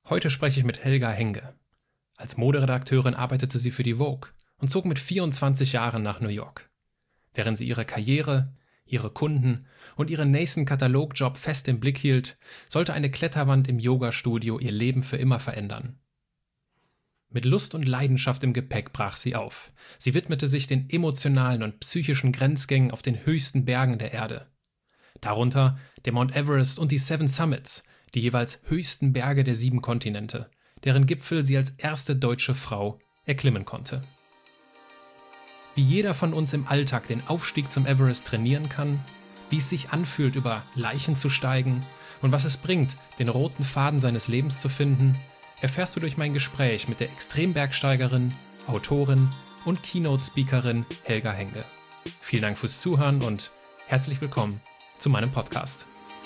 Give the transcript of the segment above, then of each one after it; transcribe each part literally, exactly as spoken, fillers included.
Heute spreche ich mit Helga Henge. Als Moderedakteurin arbeitete sie für die Vogue und zog mit vierundzwanzig Jahren nach New York. Während sie ihre Karriere, ihre Kunden und ihren nächsten Katalogjob fest im Blick hielt, sollte eine Kletterwand im Yogastudio ihr Leben für immer verändern. Mit Lust und Leidenschaft im Gepäck brach sie auf. Sie widmete sich den emotionalen und psychischen Grenzgängen auf den höchsten Bergen der Erde. Darunter der Mount Everest und die Seven Summits, die jeweils höchsten Berge der sieben Kontinente, deren Gipfel sie als erste deutsche Frau erklimmen konnte. Wie jeder von uns im Alltag den Aufstieg zum Everest trainieren kann, wie es sich anfühlt, über Leichen zu steigen und was es bringt, den roten Faden seines Lebens zu finden, erfährst du durch mein Gespräch mit der Extrembergsteigerin, Autorin und Keynote-Speakerin Helga Henge. Vielen Dank fürs Zuhören und herzlich willkommen zu meinem Podcast.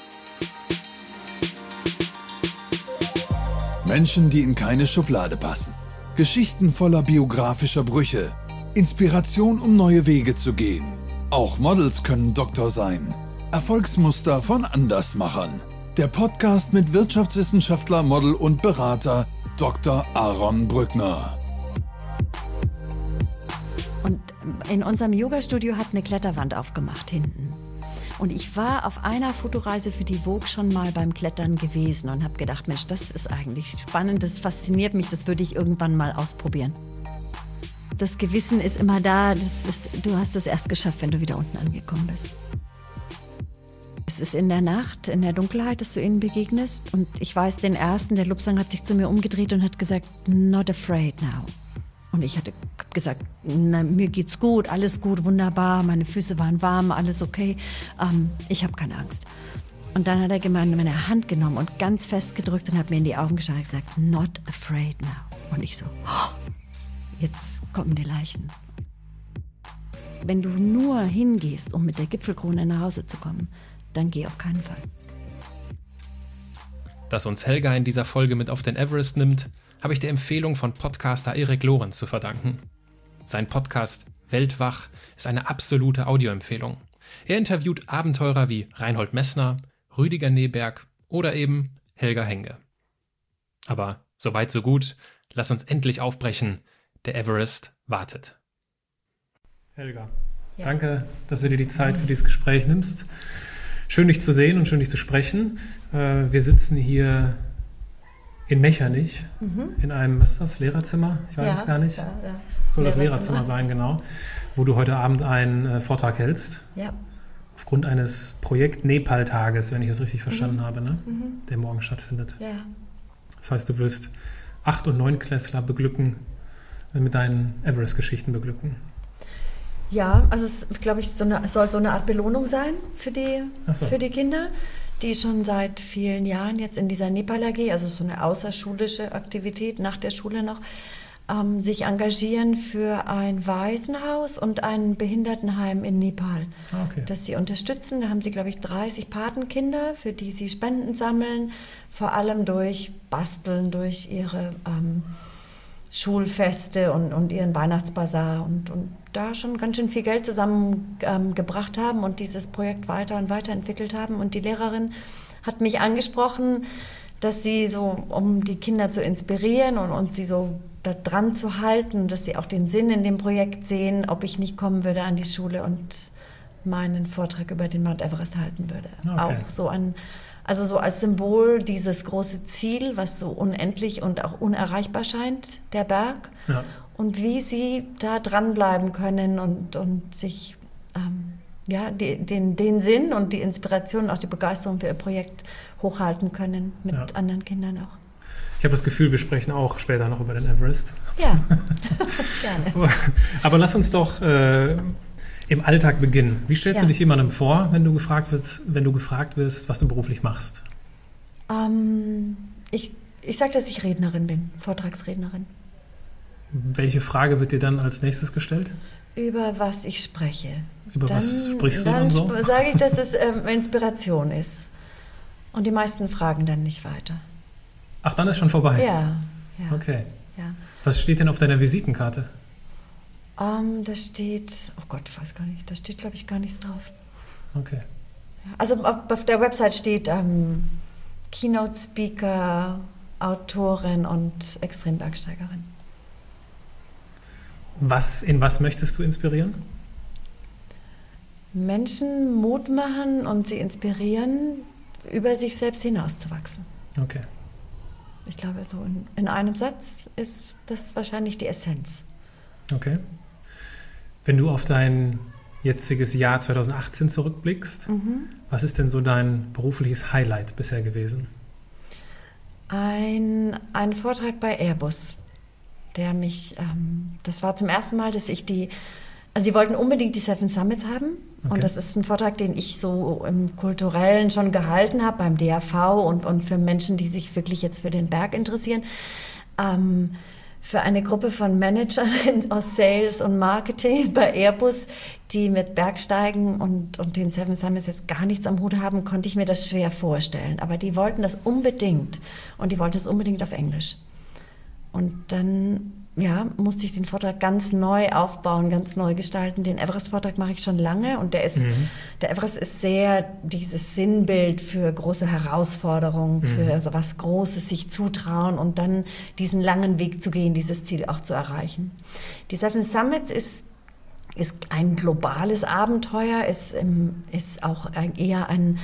Menschen, die in keine Schublade passen. Geschichten voller biografischer Brüche. Inspiration, um neue Wege zu gehen. Auch Models können Doktor sein. Erfolgsmuster von Andersmachern. Der Podcast mit Wirtschaftswissenschaftler, Model und Berater Doktor Aaron Brückner. Und in unserem Yogastudio hat eine Kletterwand aufgemacht hinten. Und ich war auf einer Fotoreise für die Vogue schon mal beim Klettern gewesen und habe gedacht, Mensch, das ist eigentlich spannend, das fasziniert mich, das würde ich irgendwann mal ausprobieren. Das Gewissen ist immer da, das ist, du hast es erst geschafft, wenn du wieder unten angekommen bist. Es ist in der Nacht, in der Dunkelheit, dass du ihnen begegnest. Und ich weiß, den ersten, der Lupsang hat sich zu mir umgedreht und hat gesagt, not afraid now. Und ich hatte gesagt, na, mir geht's gut, alles gut, wunderbar, meine Füße waren warm, alles okay, ähm, ich habe keine Angst. Und dann hat er gemeint, meine Hand genommen und ganz fest gedrückt und hat mir in die Augen geschaut und gesagt, not afraid now. Und ich so, oh, jetzt kommen die Leichen. Wenn du nur hingehst, um mit der Gipfelkrone nach Hause zu kommen, dann geh auf keinen Fall. Dass uns Helga in dieser Folge mit auf den Everest nimmt, habe ich der Empfehlung von Podcaster Erik Lorenz zu verdanken. Sein Podcast Weltwach ist eine absolute Audioempfehlung. Er interviewt Abenteurer wie Reinhold Messner, Rüdiger Neberg oder eben Helga Henge. Aber so weit, so gut. Lass uns endlich aufbrechen. Der Everest wartet. Helga, ja. Danke, dass du dir die Zeit für dieses Gespräch nimmst. Schön, dich zu sehen und schön, dich zu sprechen. Wir sitzen hier in Mechernich, mhm. in einem, was ist das, Lehrerzimmer? Ich weiß ja, es gar nicht. Ja, ja. Soll das Lehrerzimmer sein, genau. Wo du heute Abend einen äh, Vortrag hältst. Ja. Aufgrund eines Projekt Nepal-Tages, wenn ich das richtig verstanden mhm. habe, ne? Mhm. Der morgen stattfindet. Ja. Das heißt, du wirst Acht- und Neunklässler beglücken, äh, mit deinen Everest-Geschichten beglücken. Ja, also es, glaube ich, so eine, soll so eine Art Belohnung sein für die, so. für die Kinder, die schon seit vielen Jahren jetzt in dieser Nepal A G, also so eine außerschulische Aktivität nach der Schule noch, ähm, sich engagieren für ein Waisenhaus und ein Behindertenheim in Nepal. Okay. Das sie unterstützen. Da haben sie, glaube ich, dreißig Patenkinder, für die sie Spenden sammeln, vor allem durch Basteln, durch ihre ähm, Schulfeste und, und ihren Weihnachtsbasar und, und da schon ganz schön viel Geld zusammengebracht ähm, haben und dieses Projekt weiter und weiterentwickelt haben. Und die Lehrerin hat mich angesprochen, dass sie so, um die Kinder zu inspirieren und, und sie so da dran zu halten, dass sie auch den Sinn in dem Projekt sehen, ob ich nicht kommen würde an die Schule und meinen Vortrag über den Mount Everest halten würde. Okay. Auch so ein Also so als Symbol dieses große Ziel, was so unendlich und auch unerreichbar scheint, der Berg. Ja. Und wie sie da dranbleiben können und, und sich ähm, ja, die, den, den Sinn und die Inspiration und auch die Begeisterung für ihr Projekt hochhalten können mit ja. anderen Kindern auch. Ich habe das Gefühl, wir sprechen auch später noch über den Everest. Ja, gerne. aber, aber lass uns doch äh, im Alltag beginnen. Wie stellst ja. du dich jemandem vor, wenn du gefragt wirst, wenn du gefragt wirst, was du beruflich machst? Ähm, ich ich sage, dass ich Rednerin bin, Vortragsrednerin. Welche Frage wird dir dann als nächstes gestellt? Über was ich spreche. Über dann, was sprichst du dann? Dann so? sage ich, dass es ähm, Inspiration ist. Und die meisten fragen dann nicht weiter. Ach, dann ist schon vorbei? Ja. ja okay. Ja. Was steht denn auf deiner Visitenkarte? Um, da steht, oh Gott, ich weiß gar nicht, da steht, glaube ich, gar nichts drauf. Okay. Ja, also auf, auf der Website steht ähm, Keynote Speaker, Autor, Autorin und Extrembergsteigerin. Was, in was möchtest du inspirieren? Menschen Mut machen und sie inspirieren, über sich selbst hinauszuwachsen. Okay. Ich glaube, so in, in einem Satz ist das wahrscheinlich die Essenz. Okay. Wenn du auf dein jetziges Jahr zwanzig achtzehn zurückblickst, mhm. was ist denn so dein berufliches Highlight bisher gewesen? Ein, ein Vortrag bei Airbus, der mich, ähm, das war zum ersten Mal, dass ich die, also die wollten unbedingt die Seven Summits haben. Okay. Und das ist ein Vortrag, den ich so im Kulturellen schon gehalten habe, beim D A V und, und für Menschen, die sich wirklich jetzt für den Berg interessieren. Ähm, für eine Gruppe von Managern aus Sales und Marketing bei Airbus, die mit Bergsteigen und, und den Seven Summits jetzt gar nichts am Hut haben, konnte ich mir das schwer vorstellen. Aber die wollten das unbedingt und die wollten es unbedingt auf Englisch. Und dann ja, musste ich den Vortrag ganz neu aufbauen, ganz neu gestalten. Den Everest-Vortrag mache ich schon lange und der ist, mhm. der Everest ist sehr dieses Sinnbild für große Herausforderungen, mhm. für so was Großes sich zutrauen und dann diesen langen Weg zu gehen, dieses Ziel auch zu erreichen. Die Seven Summits ist, ist ein globales Abenteuer, ist, ist auch eher ein,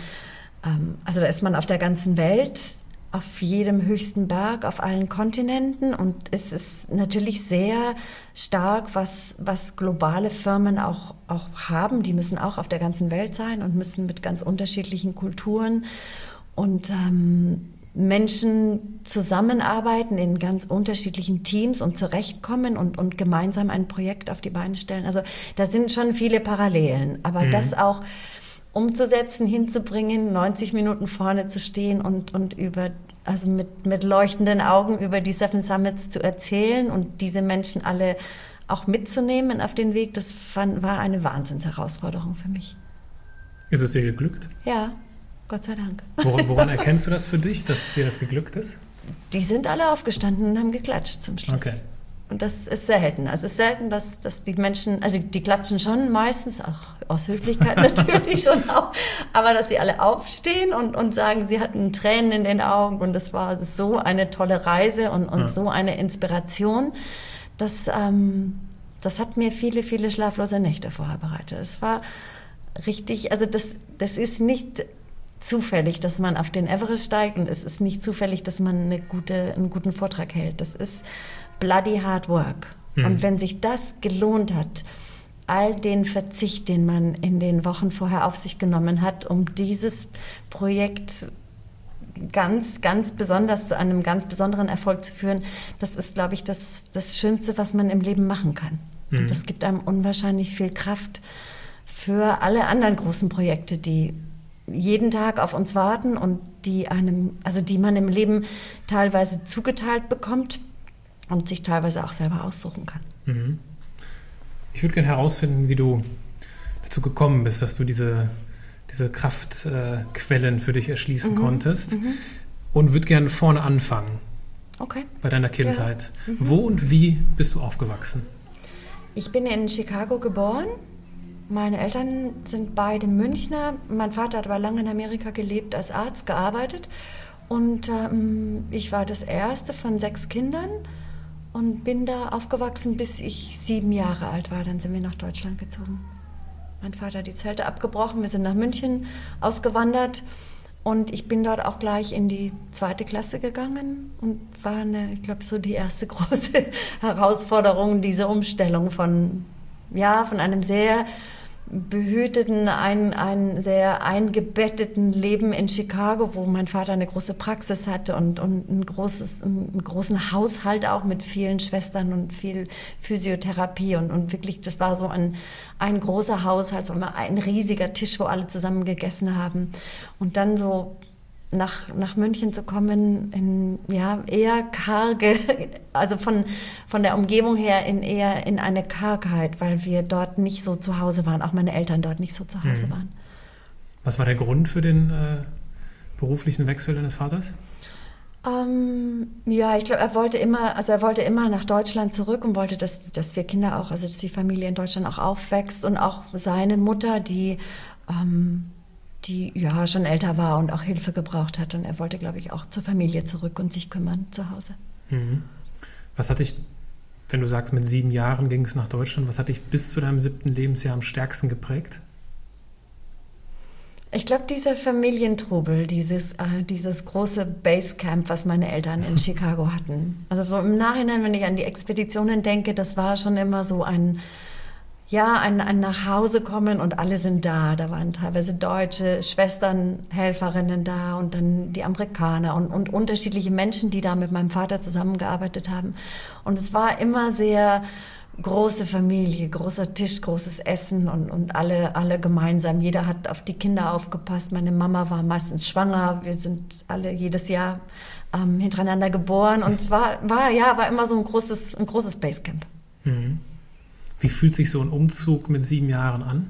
also da ist man auf der ganzen Welt, auf jedem höchsten Berg, auf allen Kontinenten und es ist natürlich sehr stark, was, was globale Firmen auch, auch haben. Die müssen auch auf der ganzen Welt sein und müssen mit ganz unterschiedlichen Kulturen und ähm, Menschen zusammenarbeiten in ganz unterschiedlichen Teams und zurechtkommen und, und gemeinsam ein Projekt auf die Beine stellen. Also da sind schon viele Parallelen, aber mhm. das auch umzusetzen, hinzubringen, neunzig Minuten vorne zu stehen und, und über, also mit, mit leuchtenden Augen über die Seven Summits zu erzählen und diese Menschen alle auch mitzunehmen auf den Weg, das fand, war eine Wahnsinnsherausforderung für mich. Ist es dir geglückt? Ja, Gott sei Dank. Woran, woran erkennst du das für dich, dass dir das geglückt ist? Die sind alle aufgestanden und haben geklatscht zum Schluss. Okay. Und das ist selten. Also es ist selten, dass, dass die Menschen, also die klatschen schon meistens, auch aus Höflichkeit natürlich schon auch, aber dass sie alle aufstehen und, und sagen, sie hatten Tränen in den Augen und es war so eine tolle Reise und, und ja. so eine Inspiration, dass, ähm, das hat mir viele, viele schlaflose Nächte vorher bereitet. Es war richtig, also das, das ist nicht zufällig, dass man auf den Everest steigt und es ist nicht zufällig, dass man eine gute, einen guten Vortrag hält. Das ist bloody hard work. Mhm. Und wenn sich das gelohnt hat, all den Verzicht, den man in den Wochen vorher auf sich genommen hat, um dieses Projekt ganz, ganz besonders zu einem ganz besonderen Erfolg zu führen, das ist, glaube ich, das, das Schönste, was man im Leben machen kann. Mhm. Und das gibt einem unwahrscheinlich viel Kraft für alle anderen großen Projekte, die jeden Tag auf uns warten und die einem, also die man im Leben teilweise zugeteilt bekommt und sich teilweise auch selber aussuchen kann. Mhm. Ich würde gerne herausfinden, wie du dazu gekommen bist, dass du diese, diese Kraftquellen äh, für dich erschließen mhm. konntest mhm. und würde gerne vorne anfangen. Okay. Bei deiner Kindheit. Ja. Mhm. Wo und wie bist du aufgewachsen? Ich bin in Chicago geboren. Meine Eltern sind beide Münchner. Mein Vater hat aber lange in Amerika gelebt, als Arzt gearbeitet. Und ähm, ich war das erste von sechs Kindern und bin da aufgewachsen, bis ich sieben Jahre alt war. Dann sind wir nach Deutschland gezogen. Mein Vater hat die Zelte abgebrochen, wir sind nach München ausgewandert. Und ich bin dort auch gleich in die zweite Klasse gegangen und war eine, ich glaube, so die erste große Herausforderung, diese Umstellung von, ja, von einem sehr behüteten, ein, ein sehr eingebetteten Leben in Chicago, wo mein Vater eine große Praxis hatte und, und ein großes, einen großen Haushalt auch mit vielen Schwestern und viel Physiotherapie und, und wirklich, das war so ein, ein großer Haushalt, so ein riesiger Tisch, wo alle zusammen gegessen haben und dann so nach, nach München zu kommen, in ja, eher karge, also von, von der Umgebung her in eher in eine Kargheit, weil wir dort nicht so zu Hause waren, auch meine Eltern dort nicht so zu Hause waren. Was war der Grund für den äh, beruflichen Wechsel deines Vaters? Ähm, ja, ich glaube, er wollte immer, also er wollte immer nach Deutschland zurück und wollte, dass, dass wir Kinder auch, also dass die Familie in Deutschland auch aufwächst und auch seine Mutter, die ähm, die ja schon älter war und auch Hilfe gebraucht hat. Und er wollte, glaube ich, auch zur Familie zurück und sich kümmern zu Hause. Mhm. Was hat dich, wenn du sagst, mit sieben Jahren ging es nach Deutschland, was hat dich bis zu deinem siebten Lebensjahr am stärksten geprägt? Ich glaube, dieser Familientrubel, dieses, äh, dieses große Basecamp, was meine Eltern in Chicago hatten. Also so im Nachhinein, wenn ich an die Expeditionen denke, das war schon immer so ein, ja, ein, ein Nachhausekommen und alle sind da. Da waren teilweise deutsche Schwestern, Helferinnen da und dann die Amerikaner und, und unterschiedliche Menschen, die da mit meinem Vater zusammengearbeitet haben. Und es war immer sehr große Familie, großer Tisch, großes Essen und, und alle, alle gemeinsam. Jeder hat auf die Kinder aufgepasst. Meine Mama war meistens schwanger. Wir sind alle jedes Jahr ähm, hintereinander geboren. Und es war, war, ja, war immer so ein großes, ein großes Basecamp. Mhm. Wie fühlt sich so ein Umzug mit sieben Jahren an?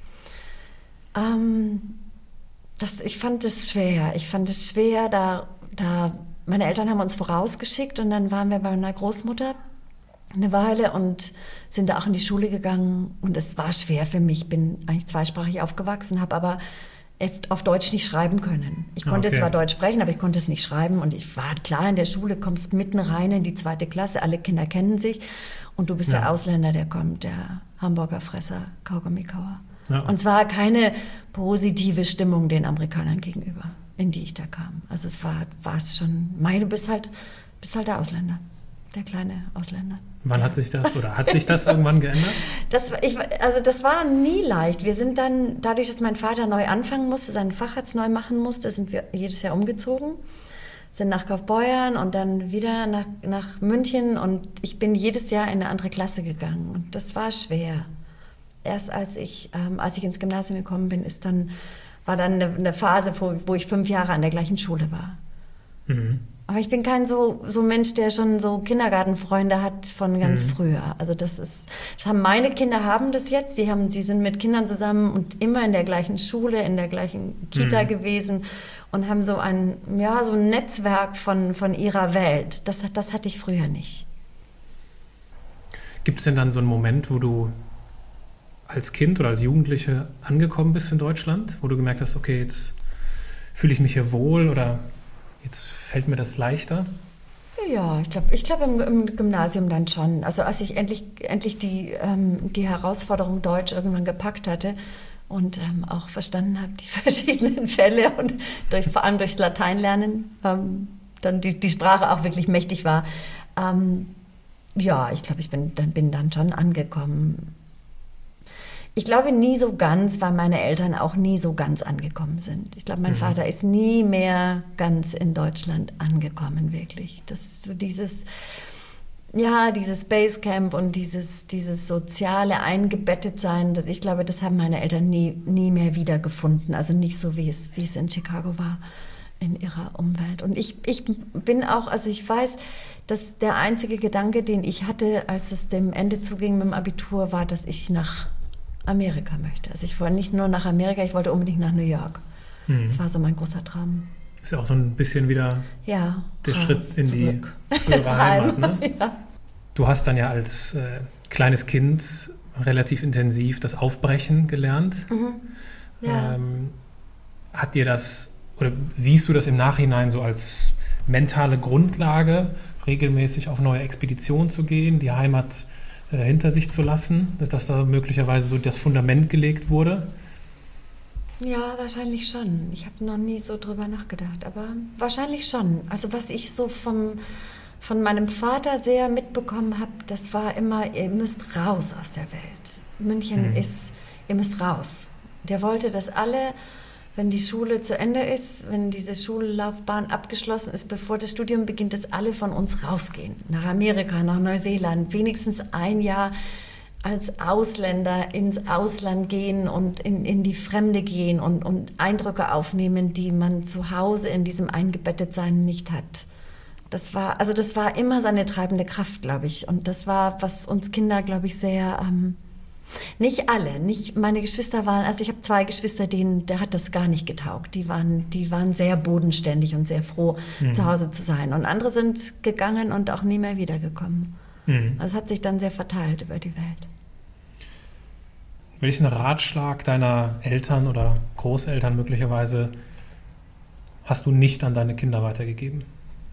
Ähm, das, ich fand es schwer. Ich fand es schwer, da, da meine Eltern haben uns vorausgeschickt und dann waren wir bei meiner Großmutter eine Weile und sind da auch in die Schule gegangen und es war schwer für mich. Ich bin eigentlich zweisprachig aufgewachsen, habe aber auf Deutsch nicht schreiben können. Ich konnte okay. zwar Deutsch sprechen, aber ich konnte es nicht schreiben und ich war klar in der Schule, kommst mitten rein in die zweite Klasse, alle Kinder kennen sich und du bist ja. der Ausländer, der kommt, der Hamburger Fresser, Kaugummikauer. Ja. Und es war keine positive Stimmung den Amerikanern gegenüber, in die ich da kam. Also es war, war es schon, mei, du bist halt, bist halt der Ausländer, der kleine Ausländer. Wann hat sich das oder hat sich das irgendwann geändert? Das, ich, also das war nie leicht. Wir sind dann, dadurch, dass mein Vater neu anfangen musste, seinen Facharzt neu machen musste, sind wir jedes Jahr umgezogen, sind nach Kaufbeuern und dann wieder nach, nach München und ich bin jedes Jahr in eine andere Klasse gegangen und das war schwer. Erst als ich, ähm, als ich ins Gymnasium gekommen bin, ist dann, war dann eine, eine Phase, wo, wo ich fünf Jahre an der gleichen Schule war. Mhm. Aber ich bin kein so, so Mensch, der schon so Kindergartenfreunde hat von ganz mhm. früher. Also das ist, das haben meine Kinder haben das jetzt. Sie haben, sie sind mit Kindern zusammen und immer in der gleichen Schule, in der gleichen Kita mhm. gewesen und haben so ein, ja, so ein Netzwerk von, von ihrer Welt. Das, das hatte ich früher nicht. Gibt es denn dann so einen Moment, wo du als Kind oder als Jugendliche angekommen bist in Deutschland, wo du gemerkt hast, okay, jetzt fühle ich mich hier wohl oder jetzt fällt mir das leichter? Ja, ich glaube ich glaub im, im Gymnasium dann schon. Also als ich endlich, endlich die, ähm, die Herausforderung Deutsch irgendwann gepackt hatte und ähm, auch verstanden habe, die verschiedenen Fälle und durch, vor allem durchs Lateinlernen ähm, dann die, die Sprache auch wirklich mächtig war. Ähm, ja, ich glaube, ich bin dann, bin dann schon angekommen. Ich glaube nie so ganz, weil meine Eltern auch nie so ganz angekommen sind. Ich glaube, mein mhm. Vater ist nie mehr ganz in Deutschland angekommen, wirklich. Das so dieses, ja, dieses Basecamp und dieses, dieses soziale Eingebettetsein, das, ich glaube, das haben meine Eltern nie, nie mehr wiedergefunden. Also nicht so, wie es, wie es in Chicago war, in ihrer Umwelt. Und ich, ich bin auch, also ich weiß, dass der einzige Gedanke, den ich hatte, als es dem Ende zuging mit dem Abitur, war, dass ich nach Amerika möchte. Also ich wollte nicht nur nach Amerika, ich wollte unbedingt nach New York. Mhm. Das war so mein großer Traum. Ist ja auch so ein bisschen wieder ja, der Schritt in zurück. Die frühere Heimat. Ne? Ja. Du hast dann ja als äh, kleines Kind relativ intensiv das Aufbrechen gelernt. Mhm. Ja. Ähm, hat dir das, oder siehst du das im Nachhinein so als mentale Grundlage, regelmäßig auf neue Expeditionen zu gehen, die Heimat hinter sich zu lassen, dass da möglicherweise so das Fundament gelegt wurde? Ja, wahrscheinlich schon. Ich habe noch nie so drüber nachgedacht, aber wahrscheinlich schon. Also was ich so vom, von meinem Vater sehr mitbekommen habe, das war immer, ihr müsst raus aus der Welt. München mhm. ist, ihr müsst raus. Der wollte, dass alle, wenn die Schule zu Ende ist, wenn diese Schullaufbahn abgeschlossen ist, bevor das Studium beginnt, dass alle von uns rausgehen. Nach Amerika, nach Neuseeland, wenigstens ein Jahr als Ausländer ins Ausland gehen und in, in die Fremde gehen und, und Eindrücke aufnehmen, die man zu Hause in diesem Eingebettetsein nicht hat. Das war, also das war immer seine treibende Kraft, glaube ich. Und das war, was uns Kinder, glaube ich, sehr... Ähm, Nicht alle, nicht meine Geschwister waren, also ich habe zwei Geschwister, denen, der hat das gar nicht getaugt. Die waren, die waren sehr bodenständig und sehr froh, mhm. zu Hause zu sein. Und andere sind gegangen und auch nie mehr wiedergekommen. Mhm. Also es hat sich dann sehr verteilt über die Welt. Welchen Ratschlag deiner Eltern oder Großeltern möglicherweise hast du nicht an deine Kinder weitergegeben?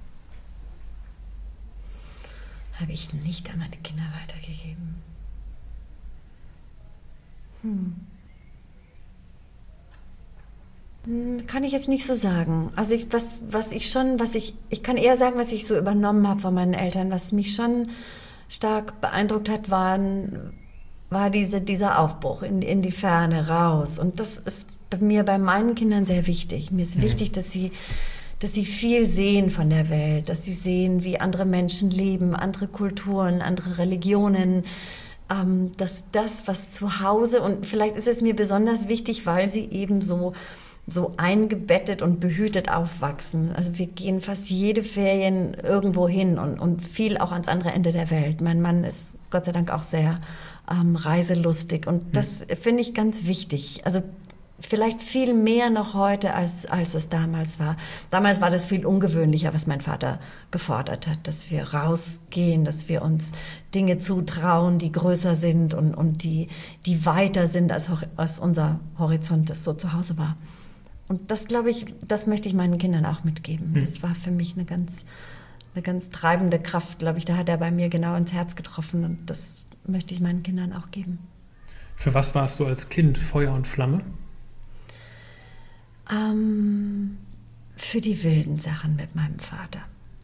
Habe ich nicht an meine Kinder weitergegeben. Hm. Hm, kann ich jetzt nicht so sagen. Also ich, was, was ich schon, was ich, ich kann eher sagen, was ich so übernommen habe von meinen Eltern. Was mich schon stark beeindruckt hat, waren, war diese, dieser Aufbruch in, in die Ferne raus. Und das ist bei mir, bei meinen Kindern sehr wichtig. Mir ist mhm. wichtig, dass sie, dass sie viel sehen von der Welt, dass sie sehen, wie andere Menschen leben, andere Kulturen, andere Religionen, ähm, dass das, was zu Hause, und vielleicht ist es mir besonders wichtig, weil sie eben so, so eingebettet und behütet aufwachsen. Also wir gehen fast jede Ferien irgendwo hin und, und viel auch ans andere Ende der Welt. Mein Mann ist Gott sei Dank auch sehr ähm, reiselustig und das mhm. finde ich ganz wichtig. Also vielleicht viel mehr noch heute, als, als es damals war. Damals war das viel ungewöhnlicher, was mein Vater gefordert hat, dass wir rausgehen, dass wir uns Dinge zutrauen, die größer sind und, und die, die weiter sind, als, als unser Horizont das so zu Hause war. Und das, glaube ich, das möchte ich meinen Kindern auch mitgeben. Hm. Das war für mich eine ganz, eine ganz treibende Kraft, glaube ich. Da hat er bei mir genau ins Herz getroffen und das möchte ich meinen Kindern auch geben. Für was warst du als Kind Feuer und Flamme? Ähm, für die wilden Sachen mit meinem Vater.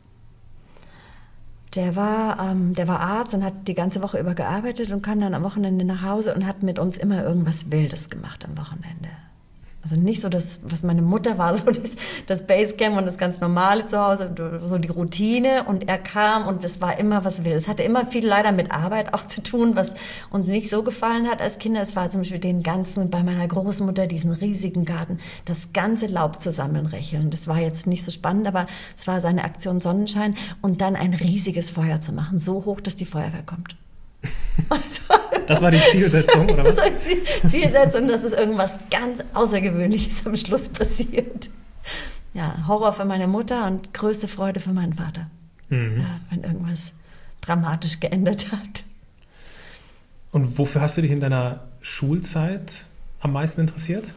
Der war, ähm, der war Arzt und hat die ganze Woche über gearbeitet und kam dann am Wochenende nach Hause und hat mit uns immer irgendwas Wildes gemacht am Wochenende. Also nicht so das, was meine Mutter war, so das, das Basecamp und das ganz Normale zu Hause, so die Routine. Und er kam und es war immer was Wildes. Es hatte immer viel leider mit Arbeit auch zu tun, was uns nicht so gefallen hat als Kinder. Es war zum Beispiel den ganzen, bei meiner Großmutter, diesen riesigen Garten, das ganze Laub zu sammeln, recheln. Das war jetzt nicht so spannend, aber es war seine Aktion Sonnenschein. Und dann ein riesiges Feuer zu machen, so hoch, dass die Feuerwehr kommt. Also, das war die Zielsetzung, oder was? Das war die Zielsetzung, dass es irgendwas ganz Außergewöhnliches am Schluss passiert. Ja, Horror für meine Mutter und größte Freude für meinen Vater. Mhm. Ja, wenn irgendwas dramatisch geändert hat. Und wofür hast du dich in deiner Schulzeit am meisten interessiert?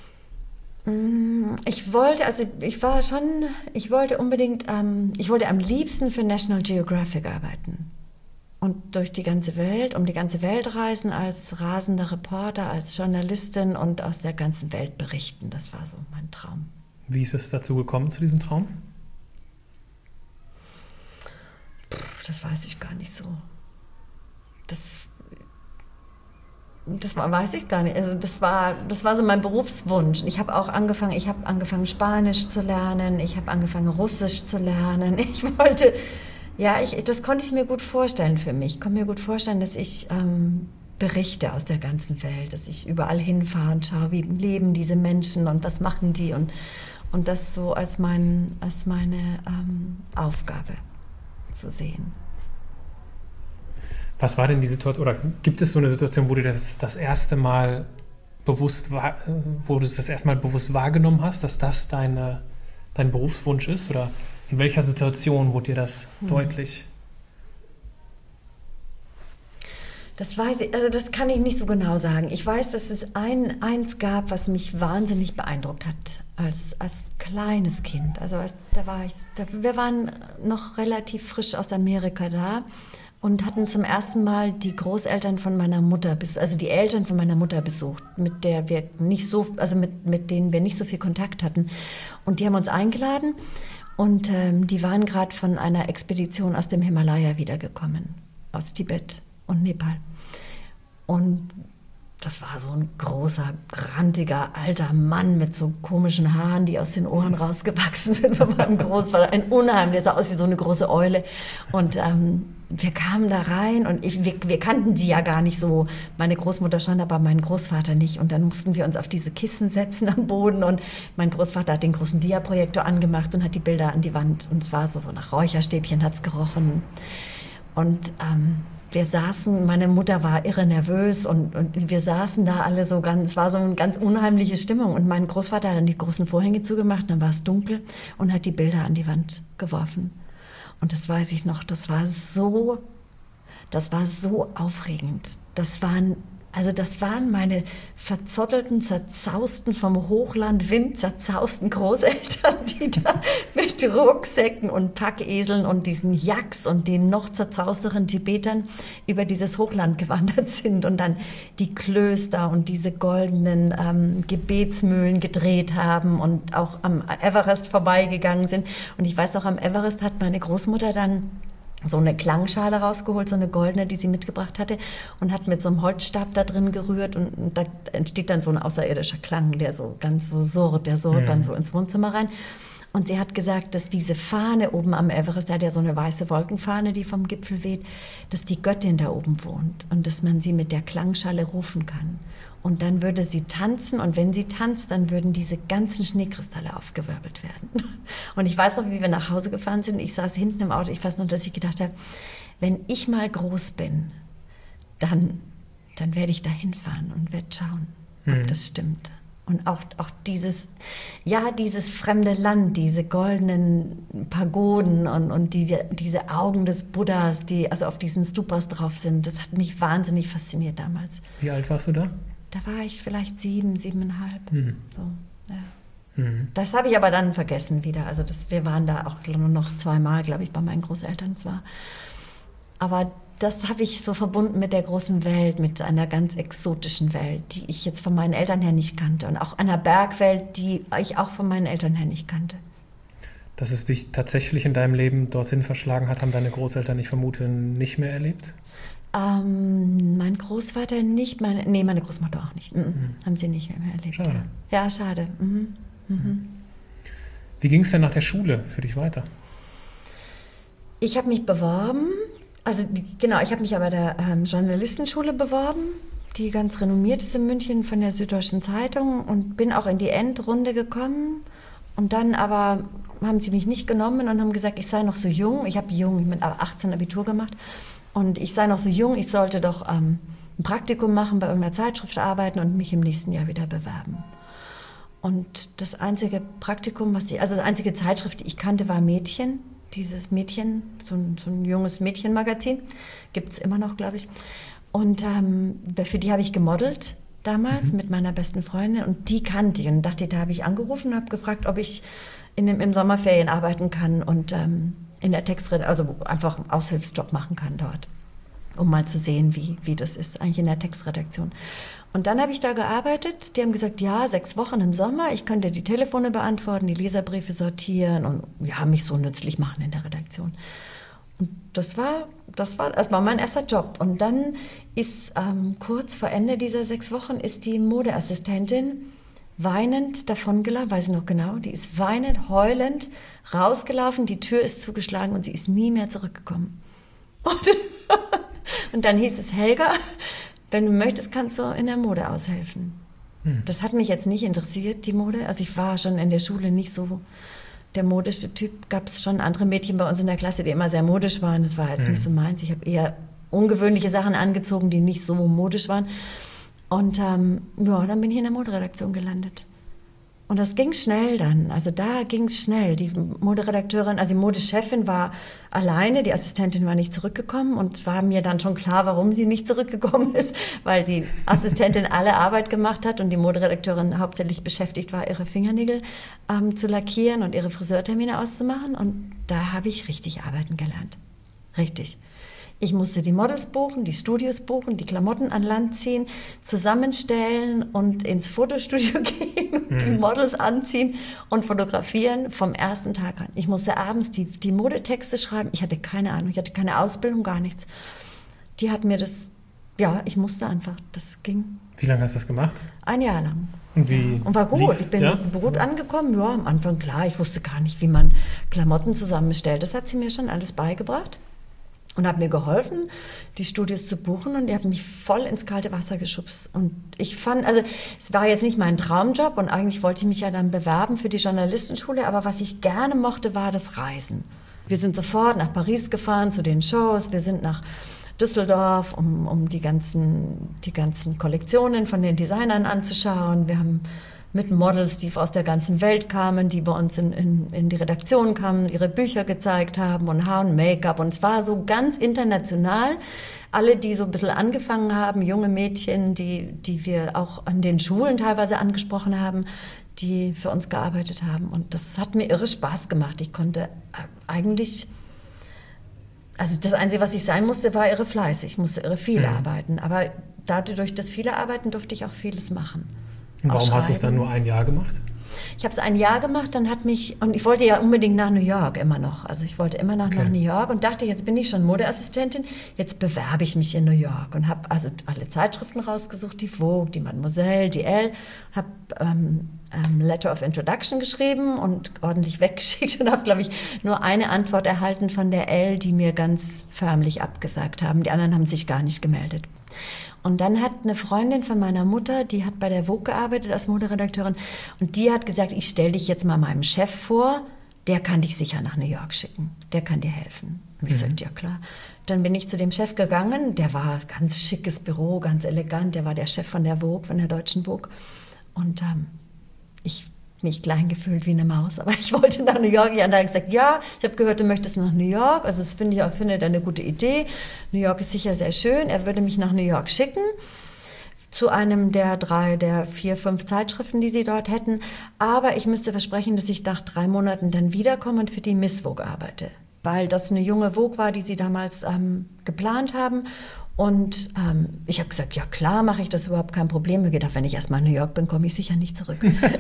Ich wollte, also ich war schon, ich wollte unbedingt, ähm, ich wollte am liebsten für National Geographic arbeiten. Und durch die ganze Welt, um die ganze Welt reisen als rasender Reporter, als Journalistin und aus der ganzen Welt berichten. Das war so mein Traum. Wie ist es dazu gekommen, zu diesem Traum? Das weiß ich gar nicht so. Das, das war, weiß ich gar nicht. Also das war, das war so mein Berufswunsch. Ich habe auch angefangen, ich habe angefangen Spanisch zu lernen, ich habe angefangen Russisch zu lernen. Ich wollte... Ja, ich, das konnte ich mir gut vorstellen für mich. Ich konnte mir gut vorstellen, dass ich ähm, berichte aus der ganzen Welt, dass ich überall hinfahre und schaue, wie leben diese Menschen und was machen die und, und das so als, mein, als meine ähm, Aufgabe zu sehen. Was war denn die Situation, oder gibt es so eine Situation, wo du das das erste Mal bewusst, war, wo du das erste Mal bewusst wahrgenommen hast, dass das deine, dein Berufswunsch ist, oder in welcher Situation wurde dir das hm. deutlich? Das weiß ich, also das kann ich nicht so genau sagen. Ich weiß, dass es ein, eins gab, was mich wahnsinnig beeindruckt hat als, als kleines Kind. Also als, da war ich, da, wir waren noch relativ frisch aus Amerika da und hatten zum ersten Mal die Großeltern von meiner Mutter, also die Eltern von meiner Mutter besucht, mit der wir nicht so, also mit, mit denen wir nicht so viel Kontakt hatten. Und die haben uns eingeladen. Und ähm, die waren gerade von einer Expedition aus dem Himalaya wiedergekommen, aus Tibet und Nepal. Und das war so ein großer, grantiger, alter Mann mit so komischen Haaren, die aus den Ohren rausgewachsen sind von meinem Großvater. Ein Unheim, der sah aus wie so eine große Eule. Und ähm, wir kamen da rein und ich, wir, wir kannten die ja gar nicht so. Meine Großmutter schon, aber mein Großvater nicht. Und dann mussten wir uns auf diese Kissen setzen am Boden. Und mein Großvater hat den großen Diaprojektor angemacht und hat die Bilder an die Wand. Und zwar so nach Räucherstäbchen hat's gerochen. Und ähm, wir saßen, meine Mutter war irre nervös und, und wir saßen da alle so ganz, es war so eine ganz unheimliche Stimmung. Und mein Großvater hat dann die großen Vorhänge zugemacht, dann war es dunkel und hat die Bilder an die Wand geworfen. Und das weiß ich noch, das war so, das war so aufregend. Das waren Also das waren meine verzottelten, zerzausten, vom Hochlandwind zerzausten Großeltern, die da mit Rucksäcken und Packeseln und diesen Yaks und den noch zerzausteren Tibetern über dieses Hochland gewandert sind und dann die Klöster und diese goldenen ähm, Gebetsmühlen gedreht haben und auch am Everest vorbeigegangen sind. Und ich weiß auch, am Everest hat meine Großmutter dann so eine Klangschale rausgeholt, so eine goldene, die sie mitgebracht hatte und hat mit so einem Holzstab da drin gerührt und, und da entsteht dann so ein außerirdischer Klang, der so ganz so surrt, der surrt mhm. dann so ins Wohnzimmer rein. Und sie hat gesagt, dass diese Fahne oben am Everest, da hat ja so eine weiße Wolkenfahne, die vom Gipfel weht, dass die Göttin da oben wohnt und dass man sie mit der Klangschale rufen kann. Und dann würde sie tanzen und wenn sie tanzt, dann würden diese ganzen Schneekristalle aufgewirbelt werden. Und ich weiß noch, wie wir nach Hause gefahren sind, ich saß hinten im Auto, ich weiß noch, dass ich gedacht habe, wenn ich mal groß bin, dann, dann werde ich da hinfahren und werde schauen, ob mhm. das stimmt. Und auch, auch dieses, ja, dieses fremde Land, diese goldenen Pagoden und, und die, diese Augen des Buddhas, die also auf diesen Stupas drauf sind, das hat mich wahnsinnig fasziniert damals. Wie alt warst du da? Da war ich vielleicht sieben, siebeneinhalb. Mhm. So, ja. mhm. Das habe ich aber dann vergessen wieder. Also das, wir waren da auch nur noch zweimal, glaube ich, bei meinen Großeltern zwar. Aber das habe ich so verbunden mit der großen Welt, mit einer ganz exotischen Welt, die ich jetzt von meinen Eltern her nicht kannte. Und auch einer Bergwelt, die ich auch von meinen Eltern her nicht kannte. Dass es dich tatsächlich in deinem Leben dorthin verschlagen hat, haben deine Großeltern, ich vermute, nicht mehr erlebt? Ähm, mein Großvater nicht, meine, nee, meine Großmutter auch nicht. Mhm. Mhm. Haben sie nicht mehr erlebt. Schade. Ja, ja schade. Mhm. Mhm. Wie ging es denn nach der Schule für dich weiter? Ich habe mich beworben, also genau, ich habe mich aber bei der ähm, Journalistenschule beworben, die ganz renommiert ist in München von der Süddeutschen Zeitung und bin auch in die Endrunde gekommen und dann aber haben sie mich nicht genommen und haben gesagt, ich sei noch so jung, ich habe jung mit achtzehn Abitur gemacht. Und ich sei noch so jung, ich sollte doch ähm, ein Praktikum machen, bei irgendeiner Zeitschrift arbeiten und mich im nächsten Jahr wieder bewerben. Und das einzige Praktikum, was ich, also die einzige Zeitschrift, die ich kannte, war Mädchen. Dieses Mädchen, so ein, so ein junges Mädchenmagazin, gibt es immer noch, glaube ich. Und ähm, für die habe ich gemodelt damals mhm. mit meiner besten Freundin und die kannte ich. Und dachte, da habe ich angerufen und habe gefragt, ob ich in dem, im Sommerferien arbeiten kann und ähm, in der Textredaktion, also einfach einen Aushilfsjob machen kann dort, um mal zu sehen, wie, wie das ist eigentlich in der Textredaktion. Und dann habe ich da gearbeitet, die haben gesagt, ja, sechs Wochen im Sommer, ich könnte die Telefone beantworten, die Leserbriefe sortieren und ja, mich so nützlich machen in der Redaktion. Und das war, das war, das war mein erster Job. Und dann ist ähm, kurz vor Ende dieser sechs Wochen ist die Modeassistentin weinend davongelaufen, weiß ich noch genau, die ist weinend, heulend rausgelaufen, die Tür ist zugeschlagen und sie ist nie mehr zurückgekommen. Und, und dann hieß es, Helga, wenn du möchtest, kannst du in der Mode aushelfen. Hm. Das hat mich jetzt nicht interessiert, die Mode. Also ich war schon in der Schule nicht so der modische Typ. Gab es schon andere Mädchen bei uns in der Klasse, die immer sehr modisch waren. Das war jetzt hm. nicht so meins. Ich habe eher ungewöhnliche Sachen angezogen, die nicht so modisch waren. Und ähm, ja, dann bin ich in der Moderedaktion gelandet. Und das ging schnell dann, also da ging es schnell. Die Moderedakteurin, also die Modechefin war alleine, die Assistentin war nicht zurückgekommen und war mir dann schon klar, warum sie nicht zurückgekommen ist, weil die Assistentin alle Arbeit gemacht hat und die Moderedakteurin hauptsächlich beschäftigt war, ihre Fingernägel ähm, zu lackieren und ihre Friseurtermine auszumachen. Und da habe ich richtig arbeiten gelernt. Richtig. Ich musste die Models buchen, die Studios buchen, die Klamotten an Land ziehen, zusammenstellen und ins Fotostudio gehen und mhm. die Models anziehen und fotografieren vom ersten Tag an. Ich musste abends die, die Modetexte schreiben. Ich hatte keine Ahnung, ich hatte keine Ausbildung, gar nichts. Die hat mir das, ja, ich musste einfach, das ging. Wie lange hast du das gemacht? Ein Jahr lang. Und wie? Ja, und war gut, lief, ich bin ja? gut angekommen. Ja, am Anfang klar, ich wusste gar nicht, wie man Klamotten zusammenstellt. Das hat sie mir schon alles beigebracht. Und hat mir geholfen, die Studios zu buchen und die hat mich voll ins kalte Wasser geschubst. Und ich fand, also es war jetzt nicht mein Traumjob und eigentlich wollte ich mich ja dann bewerben für die Journalistenschule, aber was ich gerne mochte, war das Reisen. Wir sind sofort nach Paris gefahren zu den Shows, wir sind nach Düsseldorf, um, um die ganzen, die ganzen Kollektionen von den Designern anzuschauen. Wir haben mit Models, die aus der ganzen Welt kamen, die bei uns in, in, in die Redaktion kamen, ihre Bücher gezeigt haben und Haar und Make-up. Und es war so ganz international. Alle, die so ein bisschen angefangen haben, junge Mädchen, die, die wir auch an den Schulen teilweise angesprochen haben, die für uns gearbeitet haben. Und das hat mir irre Spaß gemacht. Ich konnte eigentlich, also das Einzige, was ich sein musste, war irre fleißig. Ich musste irre viel mhm. arbeiten. Aber dadurch, das viele Arbeiten, durfte ich auch vieles machen. Und warum hast du es dann nur ein Jahr gemacht? Ich habe es ein Jahr gemacht, dann hat mich, und ich wollte ja unbedingt nach New York immer noch. Also ich wollte immer noch okay. nach New York und dachte, jetzt bin ich schon Modeassistentin, jetzt bewerbe ich mich in New York und habe also alle Zeitschriften rausgesucht, die Vogue, die Mademoiselle, die Elle, habe ähm, ähm, Letter of Introduction geschrieben und ordentlich weggeschickt und habe, glaube ich, nur eine Antwort erhalten von der Elle, die mir ganz förmlich abgesagt haben. Die anderen haben sich gar nicht gemeldet. Und dann hat eine Freundin von meiner Mutter, die hat bei der Vogue gearbeitet als Moderedakteurin, und die hat gesagt, ich stelle dich jetzt mal meinem Chef vor, der kann dich sicher nach New York schicken, der kann dir helfen. Und ich mhm. sagte, ja klar. Dann bin ich zu dem Chef gegangen, der war ganz schickes Büro, ganz elegant, der war der Chef von der Vogue, von der deutschen Vogue. Und ähm, ich mich klein gefühlt wie eine Maus, aber ich wollte nach New York. Ja, und er hat gesagt, ja, ich habe gehört, du möchtest nach New York, also das finde ich auch, finde eine gute Idee. New York ist sicher sehr schön, er würde mich nach New York schicken, zu einem der drei, der vier, fünf Zeitschriften, die sie dort hätten, aber ich müsste versprechen, dass ich nach drei Monaten dann wiederkomme und für die Miss Vogue arbeite, weil das eine junge Vogue war, die sie damals ähm, geplant haben. Und ähm, ich habe gesagt, ja klar, mache ich das, überhaupt kein Problem. Ich habe gedacht, wenn ich erst mal in New York bin, komme ich sicher nicht zurück.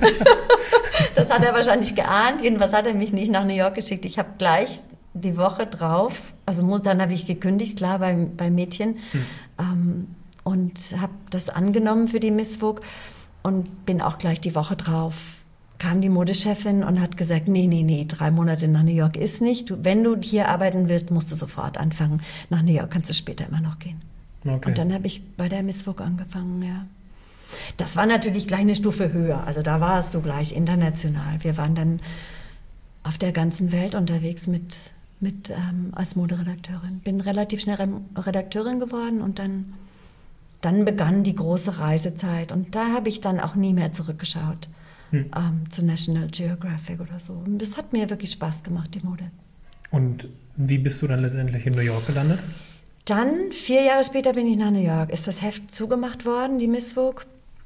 Das hat er wahrscheinlich geahnt. Jedenfalls hat er mich nicht nach New York geschickt. Ich habe gleich die Woche drauf, also dann habe ich gekündigt, klar, bei, bei Mädchen, hm. ähm, und habe das angenommen für die Miss Vogue und bin auch gleich die Woche drauf, kam die Modechefin und hat gesagt, nee, nee, nee, drei Monate nach New York ist nicht. Du, wenn du hier arbeiten willst, musst du sofort anfangen. Nach New York kannst du später immer noch gehen. Okay. Und dann habe ich bei der Miss Vogue angefangen, ja. Das war natürlich gleich eine Stufe höher. Also da war es so gleich international. Wir waren dann auf der ganzen Welt unterwegs mit, mit ähm, als Moderedakteurin. Bin relativ schnell Redakteurin geworden und dann, dann begann die große Reisezeit. Und da habe ich dann auch nie mehr zurückgeschaut. Hm. Ähm, zu National Geographic oder so. Und das hat mir wirklich Spaß gemacht, die Mode. Und wie bist du dann letztendlich in New York gelandet? Dann, vier Jahre später bin ich nach New York. Ist das Heft zugemacht worden, die Miss Vogue.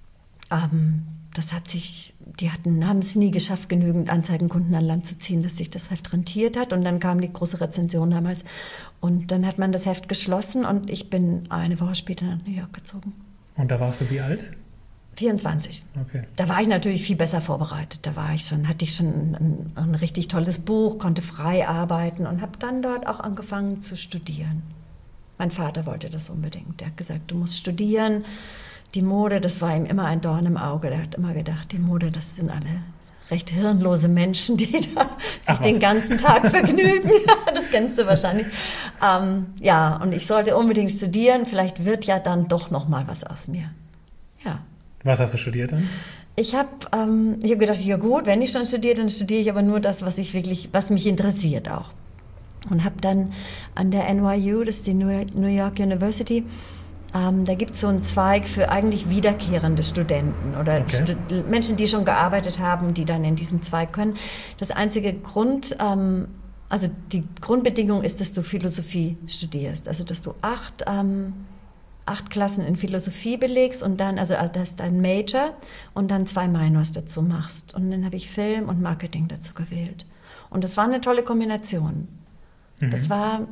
Ähm, das hat sich, die hatten, haben es nie geschafft, genügend Anzeigenkunden an Land zu ziehen, dass sich das Heft rentiert hat. Und dann kam die große Rezension damals. Und dann hat man das Heft geschlossen und ich bin eine Woche später nach New York gezogen. Und da warst du wie alt? vierundzwanzig. Okay. Da war ich natürlich viel besser vorbereitet. Da war ich schon, hatte ich schon ein, ein richtig tolles Buch, konnte frei arbeiten und habe dann dort auch angefangen zu studieren. Mein Vater wollte das unbedingt. Der hat gesagt, du musst studieren. Die Mode, das war ihm immer ein Dorn im Auge. Der hat immer gedacht, die Mode, das sind alle recht hirnlose Menschen, die da sich Ach, den ganzen Tag vergnügen. Das kennst du wahrscheinlich. Ähm, ja, und ich sollte unbedingt studieren. Vielleicht wird ja dann doch noch mal was aus mir. Ja. Was hast du studiert dann? Ich habe ähm, ich hab gedacht, ja gut, wenn ich schon studiere, dann studiere ich aber nur das, was ich wirklich, was mich interessiert auch. Und habe dann an der N Y U, das ist die New York University, ähm, da gibt es so einen Zweig für eigentlich wiederkehrende Studenten oder okay. Stud- Menschen, die schon gearbeitet haben, die dann in diesen Zweig können. Das einzige Grund, ähm, also die Grundbedingung ist, dass du Philosophie studierst, also dass du acht ähm, acht Klassen in Philosophie belegst und dann, also das ist dein Major und dann zwei Minors dazu machst. Und dann habe ich Film und Marketing dazu gewählt. Und das war eine tolle Kombination. Mhm. Das war,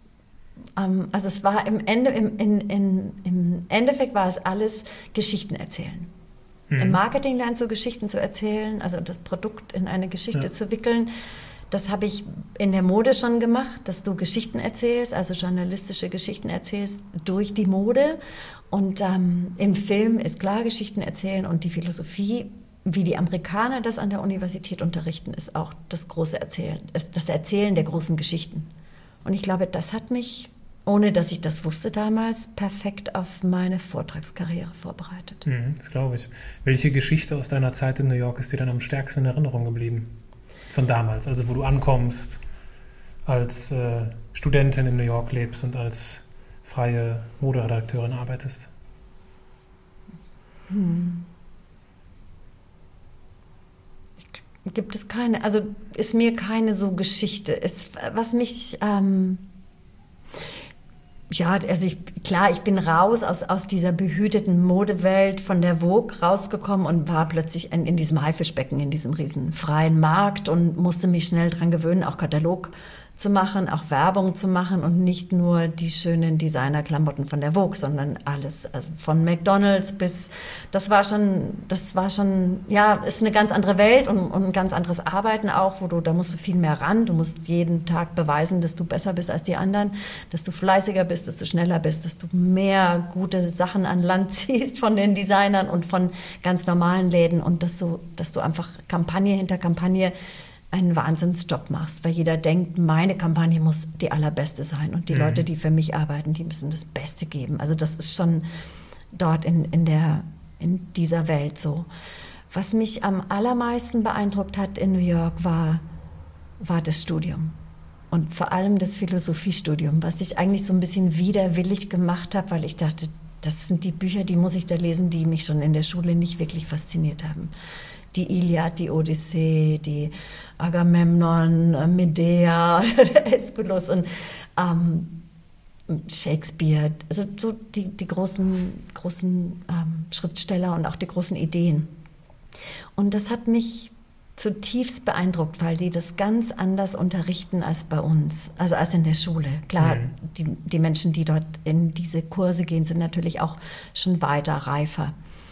ähm, also es war im, Ende, im, in, in, im Endeffekt war es alles Geschichten erzählen. Mhm. Im Marketing lernst du Geschichten zu erzählen, also das Produkt in eine Geschichte ja. zu wickeln. Das habe ich in der Mode schon gemacht, dass du Geschichten erzählst, also journalistische Geschichten erzählst durch die Mode. Und ähm, im Film ist klar Geschichten erzählen und die Philosophie, wie die Amerikaner das an der Universität unterrichten, ist auch das große Erzählen, das Erzählen der großen Geschichten. Und ich glaube, das hat mich, ohne dass ich das wusste damals, perfekt auf meine Vortragskarriere vorbereitet. Mhm, das glaube ich. Welche Geschichte aus deiner Zeit in New York ist dir dann am stärksten in Erinnerung geblieben? Von damals, also wo du ankommst, als äh, Studentin in New York lebst und als freie Moderedakteurin arbeitest? Hm. gibt es keine, also ist mir keine so Geschichte. Es, was mich, ähm, ja, also ich, klar, ich bin raus aus, aus dieser behüteten Modewelt von der Vogue rausgekommen und war plötzlich in, in diesem Haifischbecken, in diesem riesen freien Markt und musste mich schnell dran gewöhnen, auch Katalog zu machen, auch Werbung zu machen und nicht nur die schönen Designerklamotten von der Vogue, sondern alles, also von McDonald's bis, das war schon, das war schon, ja, ist eine ganz andere Welt und, und ein ganz anderes Arbeiten auch, wo du, da musst du viel mehr ran, du musst jeden Tag beweisen, dass du besser bist als die anderen, dass du fleißiger bist, dass du schneller bist, dass du mehr gute Sachen an Land ziehst von den Designern und von ganz normalen Läden und dass du, dass du einfach Kampagne hinter Kampagne einen Wahnsinnsjob machst, weil jeder denkt, meine Kampagne muss die allerbeste sein und die mhm. Leute, die für mich arbeiten, die müssen das Beste geben. Also das ist schon dort in, in, der, in dieser Welt so. Was mich am allermeisten beeindruckt hat in New York war, war das Studium und vor allem das Philosophiestudium, was ich eigentlich so ein bisschen widerwillig gemacht habe, weil ich dachte, das sind die Bücher, die muss ich da lesen, die mich schon in der Schule nicht wirklich fasziniert haben. Die Iliad, die Odyssee, die Agamemnon, Medea, der Aeschylus und ähm, Shakespeare, also so die, die großen, großen ähm, Schriftsteller und auch die großen Ideen. Und das hat mich zutiefst beeindruckt, weil die das ganz anders unterrichten als bei uns, also als in der Schule. Klar, mhm. die, die Menschen, die dort in diese Kurse gehen, sind natürlich auch schon weiter, reifer.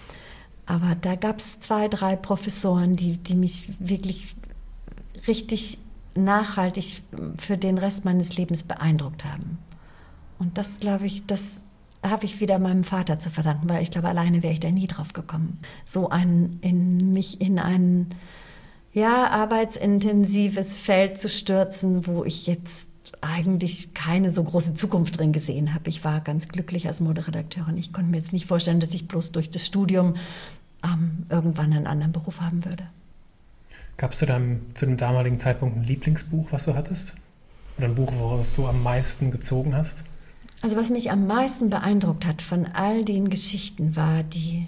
Aber da gab es zwei, drei Professoren, die, die mich wirklich richtig nachhaltig für den Rest meines Lebens beeindruckt haben. Und das, glaube ich, das habe ich wieder meinem Vater zu verdanken, weil ich glaube, alleine wäre ich da nie drauf gekommen. So ein, in mich in ein ja, arbeitsintensives Feld zu stürzen, wo ich jetzt eigentlich keine so große Zukunft drin gesehen habe. Ich war ganz glücklich als Moderedakteurin. Ich konnte mir jetzt nicht vorstellen, dass ich bloß durch das Studium ähm, irgendwann einen anderen Beruf haben würde. Gab es zu deinem, zu dem damaligen Zeitpunkt ein Lieblingsbuch, was du hattest? Oder ein Buch, woraus du am meisten gezogen hast? Also was mich am meisten beeindruckt hat von all den Geschichten, war die,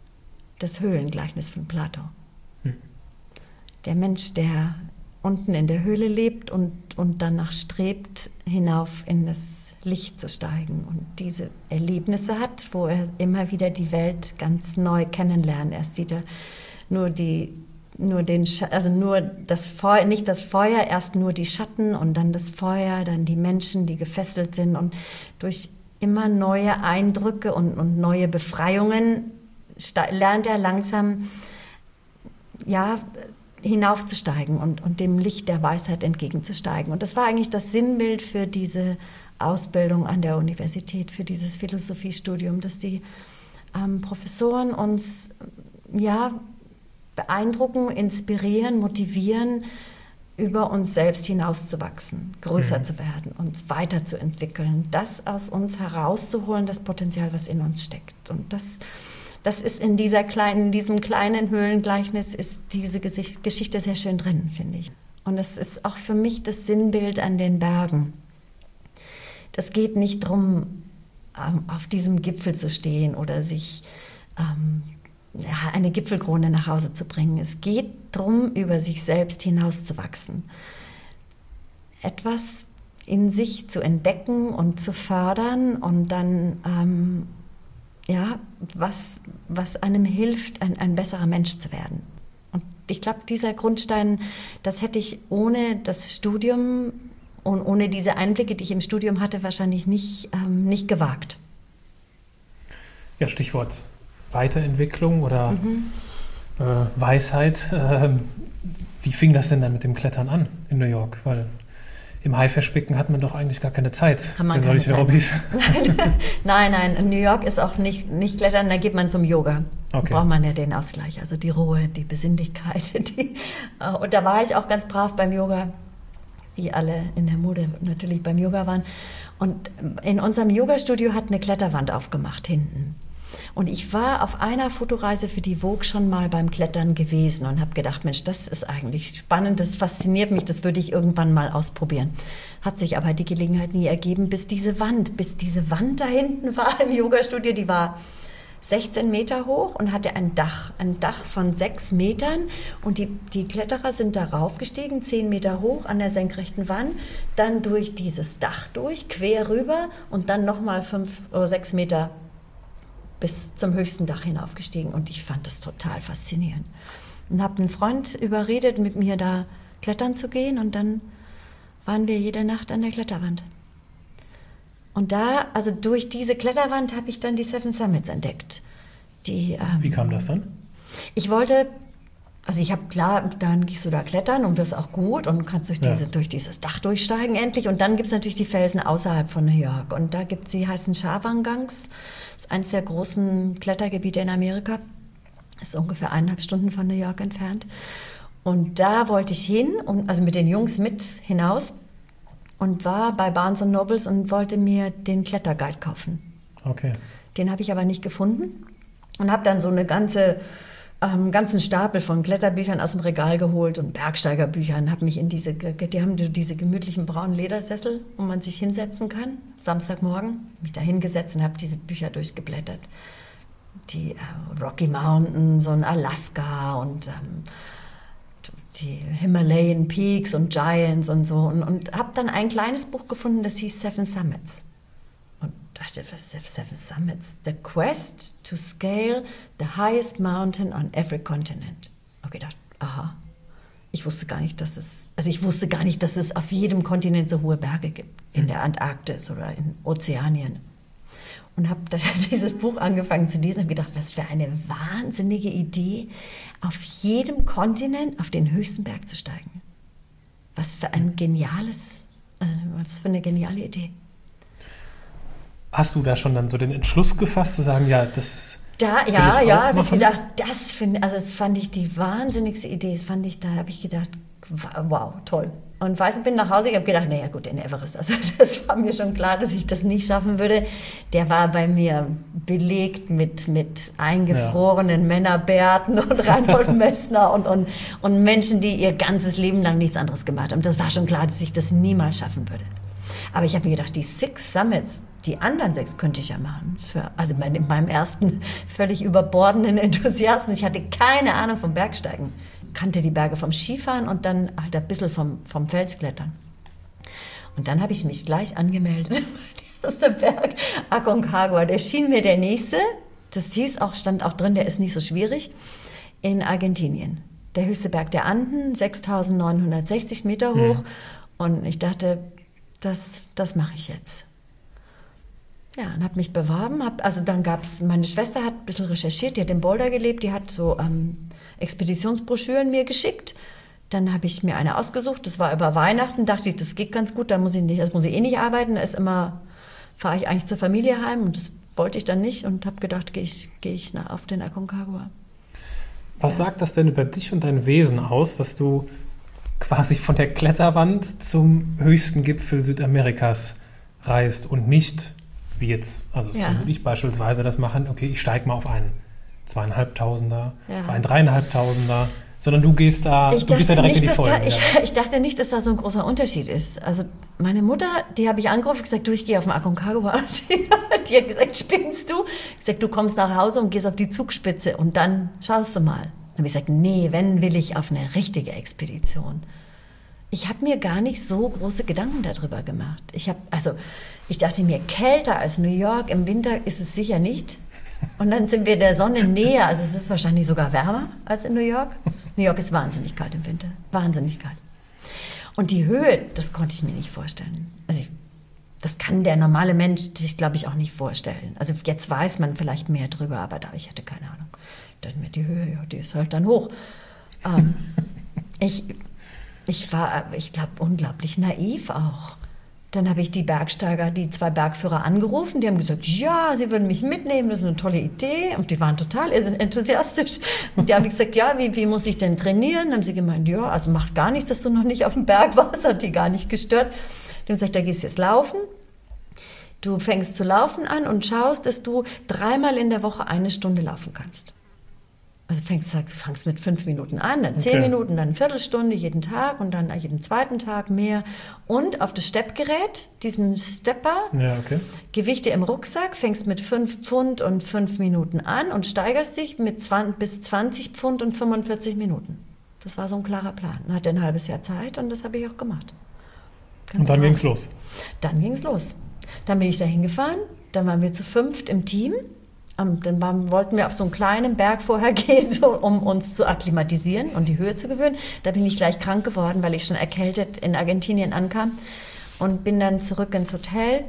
das Höhlengleichnis von Plato. Hm. Der Mensch, der unten in der Höhle lebt und, und danach strebt, hinauf in das Licht zu steigen und diese Erlebnisse hat, wo er immer wieder die Welt ganz neu kennenlernt. Erst sieht er nur die, nur den, also nur das Feuer, nicht das Feuer, erst nur die Schatten und dann das Feuer, dann die Menschen, die gefesselt sind und durch immer neue Eindrücke und, und neue Befreiungen lernt er langsam, ja, hinaufzusteigen und, und dem Licht der Weisheit entgegenzusteigen. Und das war eigentlich das Sinnbild für diese Ausbildung an der Universität, für dieses Philosophiestudium, dass die ähm, Professoren uns ja, beeindrucken, inspirieren, motivieren, über uns selbst hinauszuwachsen, größer mhm. zu werden, uns weiterzuentwickeln, das aus uns herauszuholen, das Potenzial, was in uns steckt. Und das Das ist in dieser kleinen, in diesem kleinen Höhlengleichnis ist diese Geschichte sehr schön drin, finde ich. Und es ist auch für mich das Sinnbild an den Bergen. Das geht nicht darum, auf diesem Gipfel zu stehen oder sich ähm, eine Gipfelkrone nach Hause zu bringen. Es geht darum, über sich selbst hinauszuwachsen. Etwas in sich zu entdecken und zu fördern und dann ähm, ja, was, was einem hilft, ein, ein besserer Mensch zu werden. Und ich glaube, dieser Grundstein, das hätte ich ohne das Studium und ohne diese Einblicke, die ich im Studium hatte, wahrscheinlich nicht, ähm, nicht gewagt. Ja, Stichwort Weiterentwicklung oder mhm. äh, Weisheit. Äh, wie fing das denn dann mit dem Klettern an in New York? Weil im Haifischbecken hat man doch eigentlich gar keine Zeit für solche Hobbys. Nein, nein, in New York ist auch nicht, nicht Klettern, da geht man zum Yoga. Okay. Da braucht man ja den Ausgleich, also die Ruhe, die Besinnlichkeit. Die, und da war ich auch ganz brav beim Yoga, wie alle in der Mode natürlich beim Yoga waren. Und in unserem Yogastudio hat eine Kletterwand aufgemacht hinten. Und ich war auf einer Fotoreise für die Vogue schon mal beim Klettern gewesen und habe gedacht, Mensch, das ist eigentlich spannend, das fasziniert mich, das würde ich irgendwann mal ausprobieren. Hat sich aber die Gelegenheit nie ergeben, bis diese Wand, bis diese Wand da hinten war im Yogastudio, die war sechzehn Meter hoch und hatte ein Dach, ein Dach von sechs Metern. Und die, die Kletterer sind darauf gestiegen, zehn Meter hoch an der senkrechten Wand, dann durch dieses Dach durch, quer rüber und dann nochmal fünf oder sechs Meter bis zum höchsten Dach hinaufgestiegen. Und ich fand das total faszinierend. Und habe einen Freund überredet, mit mir da klettern zu gehen. Und dann waren wir jede Nacht an der Kletterwand. Und da, also durch diese Kletterwand, habe ich dann die Seven Summits entdeckt. Die, ähm, Wie kam das dann? Ich wollte, also ich habe klar, dann gehst du da klettern und wirst auch gut und kannst durch, diese, ja. durch dieses Dach durchsteigen endlich. Und dann gibt es natürlich die Felsen außerhalb von New York. Und da gibt es, die heißen Shawangangs. Das ist eines der großen Klettergebiete in Amerika. Das ist ungefähr eineinhalb Stunden von New York entfernt. Und da wollte ich hin, und, also mit den Jungs mit hinaus. Und war bei Barnes and Nobles und wollte mir den Kletterguide kaufen. Okay. Den habe ich aber nicht gefunden und habe dann so eine ganze, ähm, ganzen Stapel von Kletterbüchern aus dem Regal geholt und Bergsteigerbüchern. Habe mich in diese, die haben diese gemütlichen braunen Ledersessel, wo man sich hinsetzen kann. Samstagmorgen mich da hingesetzt und habe diese Bücher durchgeblättert. Die äh, Rocky Mountains und Alaska und ähm, die Himalayan Peaks und Giants und so. Und, und habe dann ein kleines Buch gefunden, das hieß Seven Summits. Und dachte, was ist Seven Summits? The Quest to Scale the Highest Mountain on Every Continent. Und gedacht, aha. Ich wusste gar nicht, dass es, also ich wusste gar nicht, dass es auf jedem Kontinent so hohe Berge gibt. In der Antarktis oder in Ozeanien. Und habe dieses Buch angefangen zu lesen und gedacht, was für eine wahnsinnige Idee, auf jedem Kontinent auf den höchsten Berg zu steigen. Was für ein geniales, also was für eine geniale Idee. Hast du da schon dann so den Entschluss gefasst, zu sagen, ja, das da, ja, ja, habe ich gedacht, das finde, also das fand ich die wahnsinnigste Idee. Das fand ich, da habe ich gedacht, wow, toll. Und weiß, bin nach Hause, ich habe gedacht, naja gut, den Everest, also das war mir schon klar, dass ich das nicht schaffen würde. Der war bei mir belegt mit, mit eingefrorenen ja. Männerbärten und Reinhold Messner und, und, und Menschen, die ihr ganzes Leben lang nichts anderes gemacht haben. Das war schon klar, dass ich das niemals schaffen würde. Aber ich habe mir gedacht, die Six Summits, die anderen sechs könnte ich ja machen. Für, also in meinem ersten völlig überbordenden Enthusiasmus. Ich hatte keine Ahnung vom Bergsteigen. Kannte die Berge vom Skifahren und dann halt ein bisschen vom, vom Felsklettern. Und dann habe ich mich gleich angemeldet. Der erste Berg, Aconcagua, der schien mir der nächste. Das hieß auch, stand auch drin, der ist nicht so schwierig. In Argentinien. Der höchste Berg der Anden, sechstausendneunhundertsechzig Meter hoch. Hm. Und ich dachte, das, das mache ich jetzt. Ja, und habe mich beworben. Hab, also dann gab es, meine Schwester hat ein bisschen recherchiert, die hat in Boulder gelebt, die hat so ähm, Expeditionsbroschüren mir geschickt. Dann habe ich mir eine ausgesucht, das war über Weihnachten, dachte ich, das geht ganz gut, da muss ich nicht, das muss ich eh nicht arbeiten, da ist immer, fahre ich eigentlich zur Familie heim und das wollte ich dann nicht und habe gedacht, gehe ich, geh ich nach, auf den Aconcagua. Was ja. sagt das denn über dich und dein Wesen aus, dass du quasi von der Kletterwand zum höchsten Gipfel Südamerikas reist und nicht, wie jetzt, also ja. so würde ich beispielsweise das machen, okay, ich steige mal auf einen zweieinhalbtausender, ja. auf einen dreieinhalbtausender, sondern du gehst da, ich du bist ja direkt nicht, in die Vollen. Da, ich, ich dachte nicht, dass da so ein großer Unterschied ist. Also meine Mutter, die habe ich angerufen und gesagt, du, ich gehe auf den Aconcagua. Die, die hat gesagt, spinnst du? Ich gesagt, du kommst nach Hause und gehst auf die Zugspitze und dann schaust du mal. Dann habe ich gesagt, nee, wenn, will ich auf eine richtige Expedition. Ich habe mir gar nicht so große Gedanken darüber gemacht. Ich habe, also ich dachte mir, kälter als New York im Winter ist es sicher nicht. Und dann sind wir der Sonne näher, also es ist wahrscheinlich sogar wärmer als in New York. New York ist wahnsinnig kalt im Winter, wahnsinnig kalt. Und die Höhe, das konnte ich mir nicht vorstellen. Also ich, das kann der normale Mensch sich, glaube ich, auch nicht vorstellen. Also jetzt weiß man vielleicht mehr drüber, aber da ich hatte keine Ahnung. Ich dachte mir, die Höhe, ja, die ist halt dann hoch. Ähm, ich, ich war, ich glaube, unglaublich naiv auch. Dann habe ich die Bergsteiger, die zwei Bergführer angerufen, die haben gesagt, ja, sie würden mich mitnehmen, das ist eine tolle Idee. Und die waren total enthusiastisch. Und die haben gesagt, ja, wie, wie muss ich denn trainieren? Dann haben sie gemeint, ja, also macht gar nichts, dass du noch nicht auf dem Berg warst, hat die gar nicht gestört. Die haben gesagt, da gehst du jetzt laufen. Du fängst zu laufen an und schaust, dass du dreimal in der Woche eine Stunde laufen kannst. Also fängst, fängst mit fünf Minuten an, dann zehn okay. Minuten, dann eine Viertelstunde jeden Tag und dann jeden zweiten Tag mehr. Und auf das Steppgerät, diesen Stepper, ja, okay. Gewichte im Rucksack, fängst mit fünf Pfund und fünf Minuten an und steigerst dich mit zwanzig, bis zwanzig Pfund und fünfundvierzig Minuten. Das war so ein klarer Plan. Man hatte ein halbes Jahr Zeit und das habe ich auch gemacht. Ganz und dann ging es los? Dann ging es los. Dann bin ich da hingefahren, dann waren wir zu fünft im Team. Dann waren, wollten wir auf so einen kleinen Berg vorher gehen, so, um uns zu akklimatisieren und die Höhe zu gewöhnen. Da bin ich gleich krank geworden, weil ich schon erkältet in Argentinien ankam und bin dann zurück ins Hotel.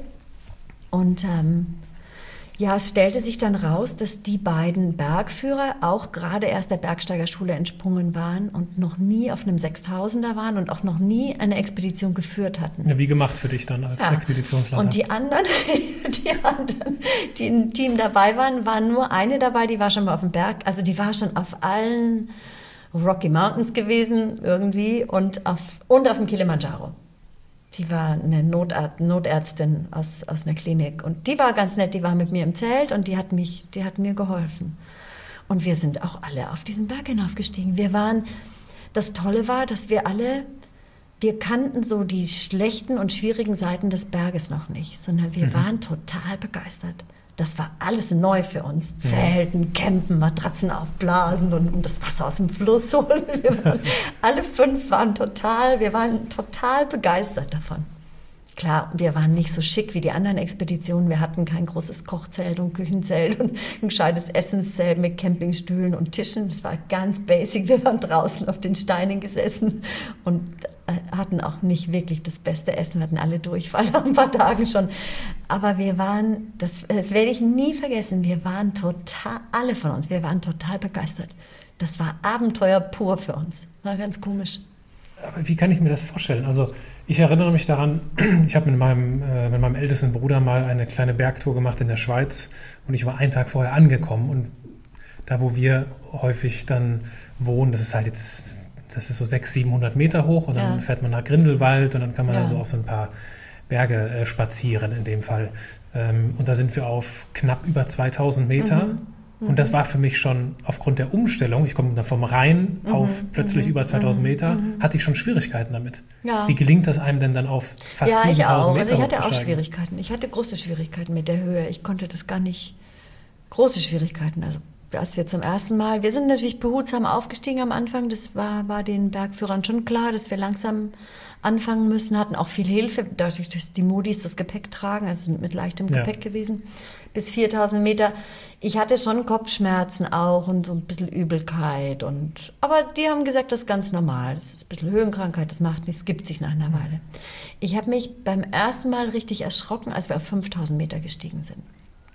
Und ähm, ja, es stellte sich dann raus, dass die beiden Bergführer auch gerade erst der Bergsteigerschule entsprungen waren und noch nie auf einem Sechstausender waren und auch noch nie eine Expedition geführt hatten. Ja, wie gemacht für dich dann als ja. Expeditionsleiter? Und die anderen, die anderen, die im Team dabei waren, waren nur eine dabei, die war schon mal auf dem Berg, also die war schon auf allen Rocky Mountains gewesen irgendwie und auf, und auf dem Kilimanjaro. Die war eine Notar- Notärztin aus, aus einer Klinik und die war ganz nett, die war mit mir im Zelt und die hat, mich, die hat mir geholfen. Und wir sind auch alle auf diesen Berg hinaufgestiegen. Wir waren, das Tolle war, dass wir alle, wir kannten so die schlechten und schwierigen Seiten des Berges noch nicht, sondern wir mhm. waren total begeistert. Das war alles neu für uns. Zelten, Campen, Matratzen aufblasen und, und das Wasser aus dem Fluss holen. Wir waren, alle fünf waren total, wir waren total begeistert davon. Klar, wir waren nicht so schick wie die anderen Expeditionen. Wir hatten kein großes Kochzelt und Küchenzelt und ein gescheites Essenszelt mit Campingstühlen und Tischen. Das war ganz basic. Wir waren draußen auf den Steinen gesessen und hatten auch nicht wirklich das beste Essen. Wir hatten alle Durchfall nach ein paar Tagen schon. Aber wir waren, das, das werde ich nie vergessen, wir waren total, alle von uns, wir waren total begeistert. Das war Abenteuer pur für uns. War ganz komisch. Aber wie kann ich mir das vorstellen? Also ich erinnere mich daran, ich habe mit meinem, äh, mit meinem ältesten Bruder mal eine kleine Bergtour gemacht in der Schweiz und ich war einen Tag vorher angekommen und da, wo wir häufig dann wohnen, das ist halt jetzt, das ist so sechshundert, siebenhundert Meter hoch und dann ja. fährt man nach Grindelwald und dann kann man ja. da so auf so ein paar Berge äh, spazieren in dem Fall. Ähm, und da sind wir auf knapp über zweitausend Meter. Mhm. Und das war für mich schon aufgrund der Umstellung, ich komme dann vom Rhein mhm, auf plötzlich mhm, über zweitausend Meter, mhm. hatte ich schon Schwierigkeiten damit. Ja. Wie gelingt das einem denn dann auf fast ja, siebentausend Meter also ich hatte auch Schwierigkeiten. Ich hatte große Schwierigkeiten mit der Höhe. Ich konnte das gar nicht, große Schwierigkeiten. Also als wir zum ersten Mal, wir sind natürlich behutsam aufgestiegen am Anfang, das war, war den Bergführern schon klar, dass wir langsam anfangen müssen, hatten auch viel Hilfe, dadurch, dass die Moody's das Gepäck tragen, also sind mit leichtem ja. Gepäck gewesen, bis viertausend Meter. Ich hatte schon Kopfschmerzen auch und so ein bisschen Übelkeit, und, aber die haben gesagt, das ist ganz normal, das ist ein bisschen Höhenkrankheit, das macht nichts, es gibt sich nach einer Weile. Ich habe mich beim ersten Mal richtig erschrocken, als wir auf fünftausend Meter gestiegen sind.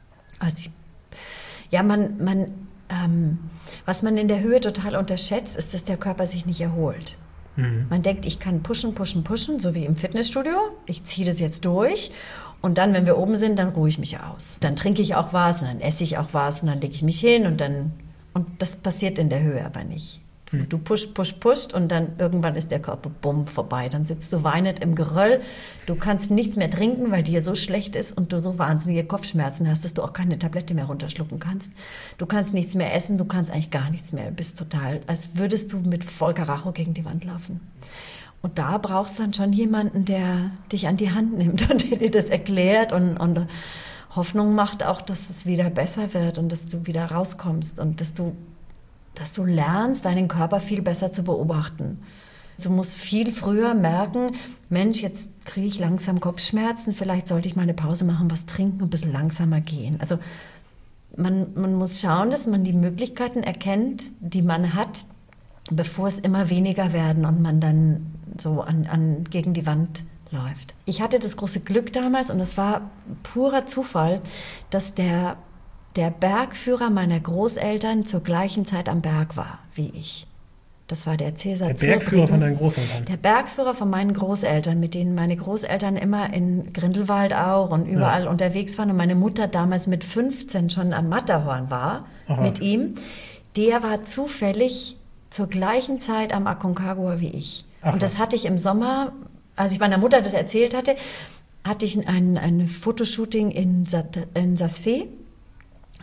Als ich, ja, man, man, ähm, was man in der Höhe total unterschätzt, ist, dass der Körper sich nicht erholt. Mhm. Man denkt, ich kann pushen, pushen, pushen, so wie im Fitnessstudio. Ich ziehe das jetzt durch und dann, wenn wir oben sind, dann ruhe ich mich aus. Dann trinke ich auch was und dann esse ich auch was und dann lege ich mich hin und dann, und das passiert in der Höhe aber nicht. Du, mhm. du pusht, pusht, pusht und dann irgendwann ist der Körper bumm vorbei. Dann sitzt du weinend im Geröll. Du kannst nichts mehr trinken, weil dir so schlecht ist und du so wahnsinnige Kopfschmerzen hast, dass du auch keine Tablette mehr runterschlucken kannst. Du kannst nichts mehr essen, du kannst eigentlich gar nichts mehr. Du bist total, als würdest du mit voll Karacho gegen die Wand laufen. Und da brauchst du dann schon jemanden, der dich an die Hand nimmt und der dir das erklärt und, und Hoffnung macht auch, dass es wieder besser wird und dass du wieder rauskommst und dass du dass du lernst, deinen Körper viel besser zu beobachten. Du musst viel früher merken, Mensch, jetzt kriege ich langsam Kopfschmerzen, vielleicht sollte ich mal eine Pause machen, was trinken, ein bisschen langsamer gehen. Also man, man muss schauen, dass man die Möglichkeiten erkennt, die man hat, bevor es immer weniger werden und man dann so an, an, gegen die Wand läuft. Ich hatte das große Glück damals, und es war purer Zufall, dass der der Bergführer meiner Großeltern zur gleichen Zeit am Berg war wie ich. Das war der Cäsar. Der Bergführer von deinen Großeltern? Der Bergführer von meinen Großeltern, mit denen meine Großeltern immer in Grindelwald auch und überall ja. unterwegs waren. Und meine Mutter damals mit fünfzehn schon am Matterhorn war, Ach, mit was. ihm. Der war zufällig zur gleichen Zeit am Aconcagua wie ich. Ach, und das was. hatte ich im Sommer, als ich meiner Mutter das erzählt hatte, hatte ich ein, ein Fotoshooting in, in Saas Fee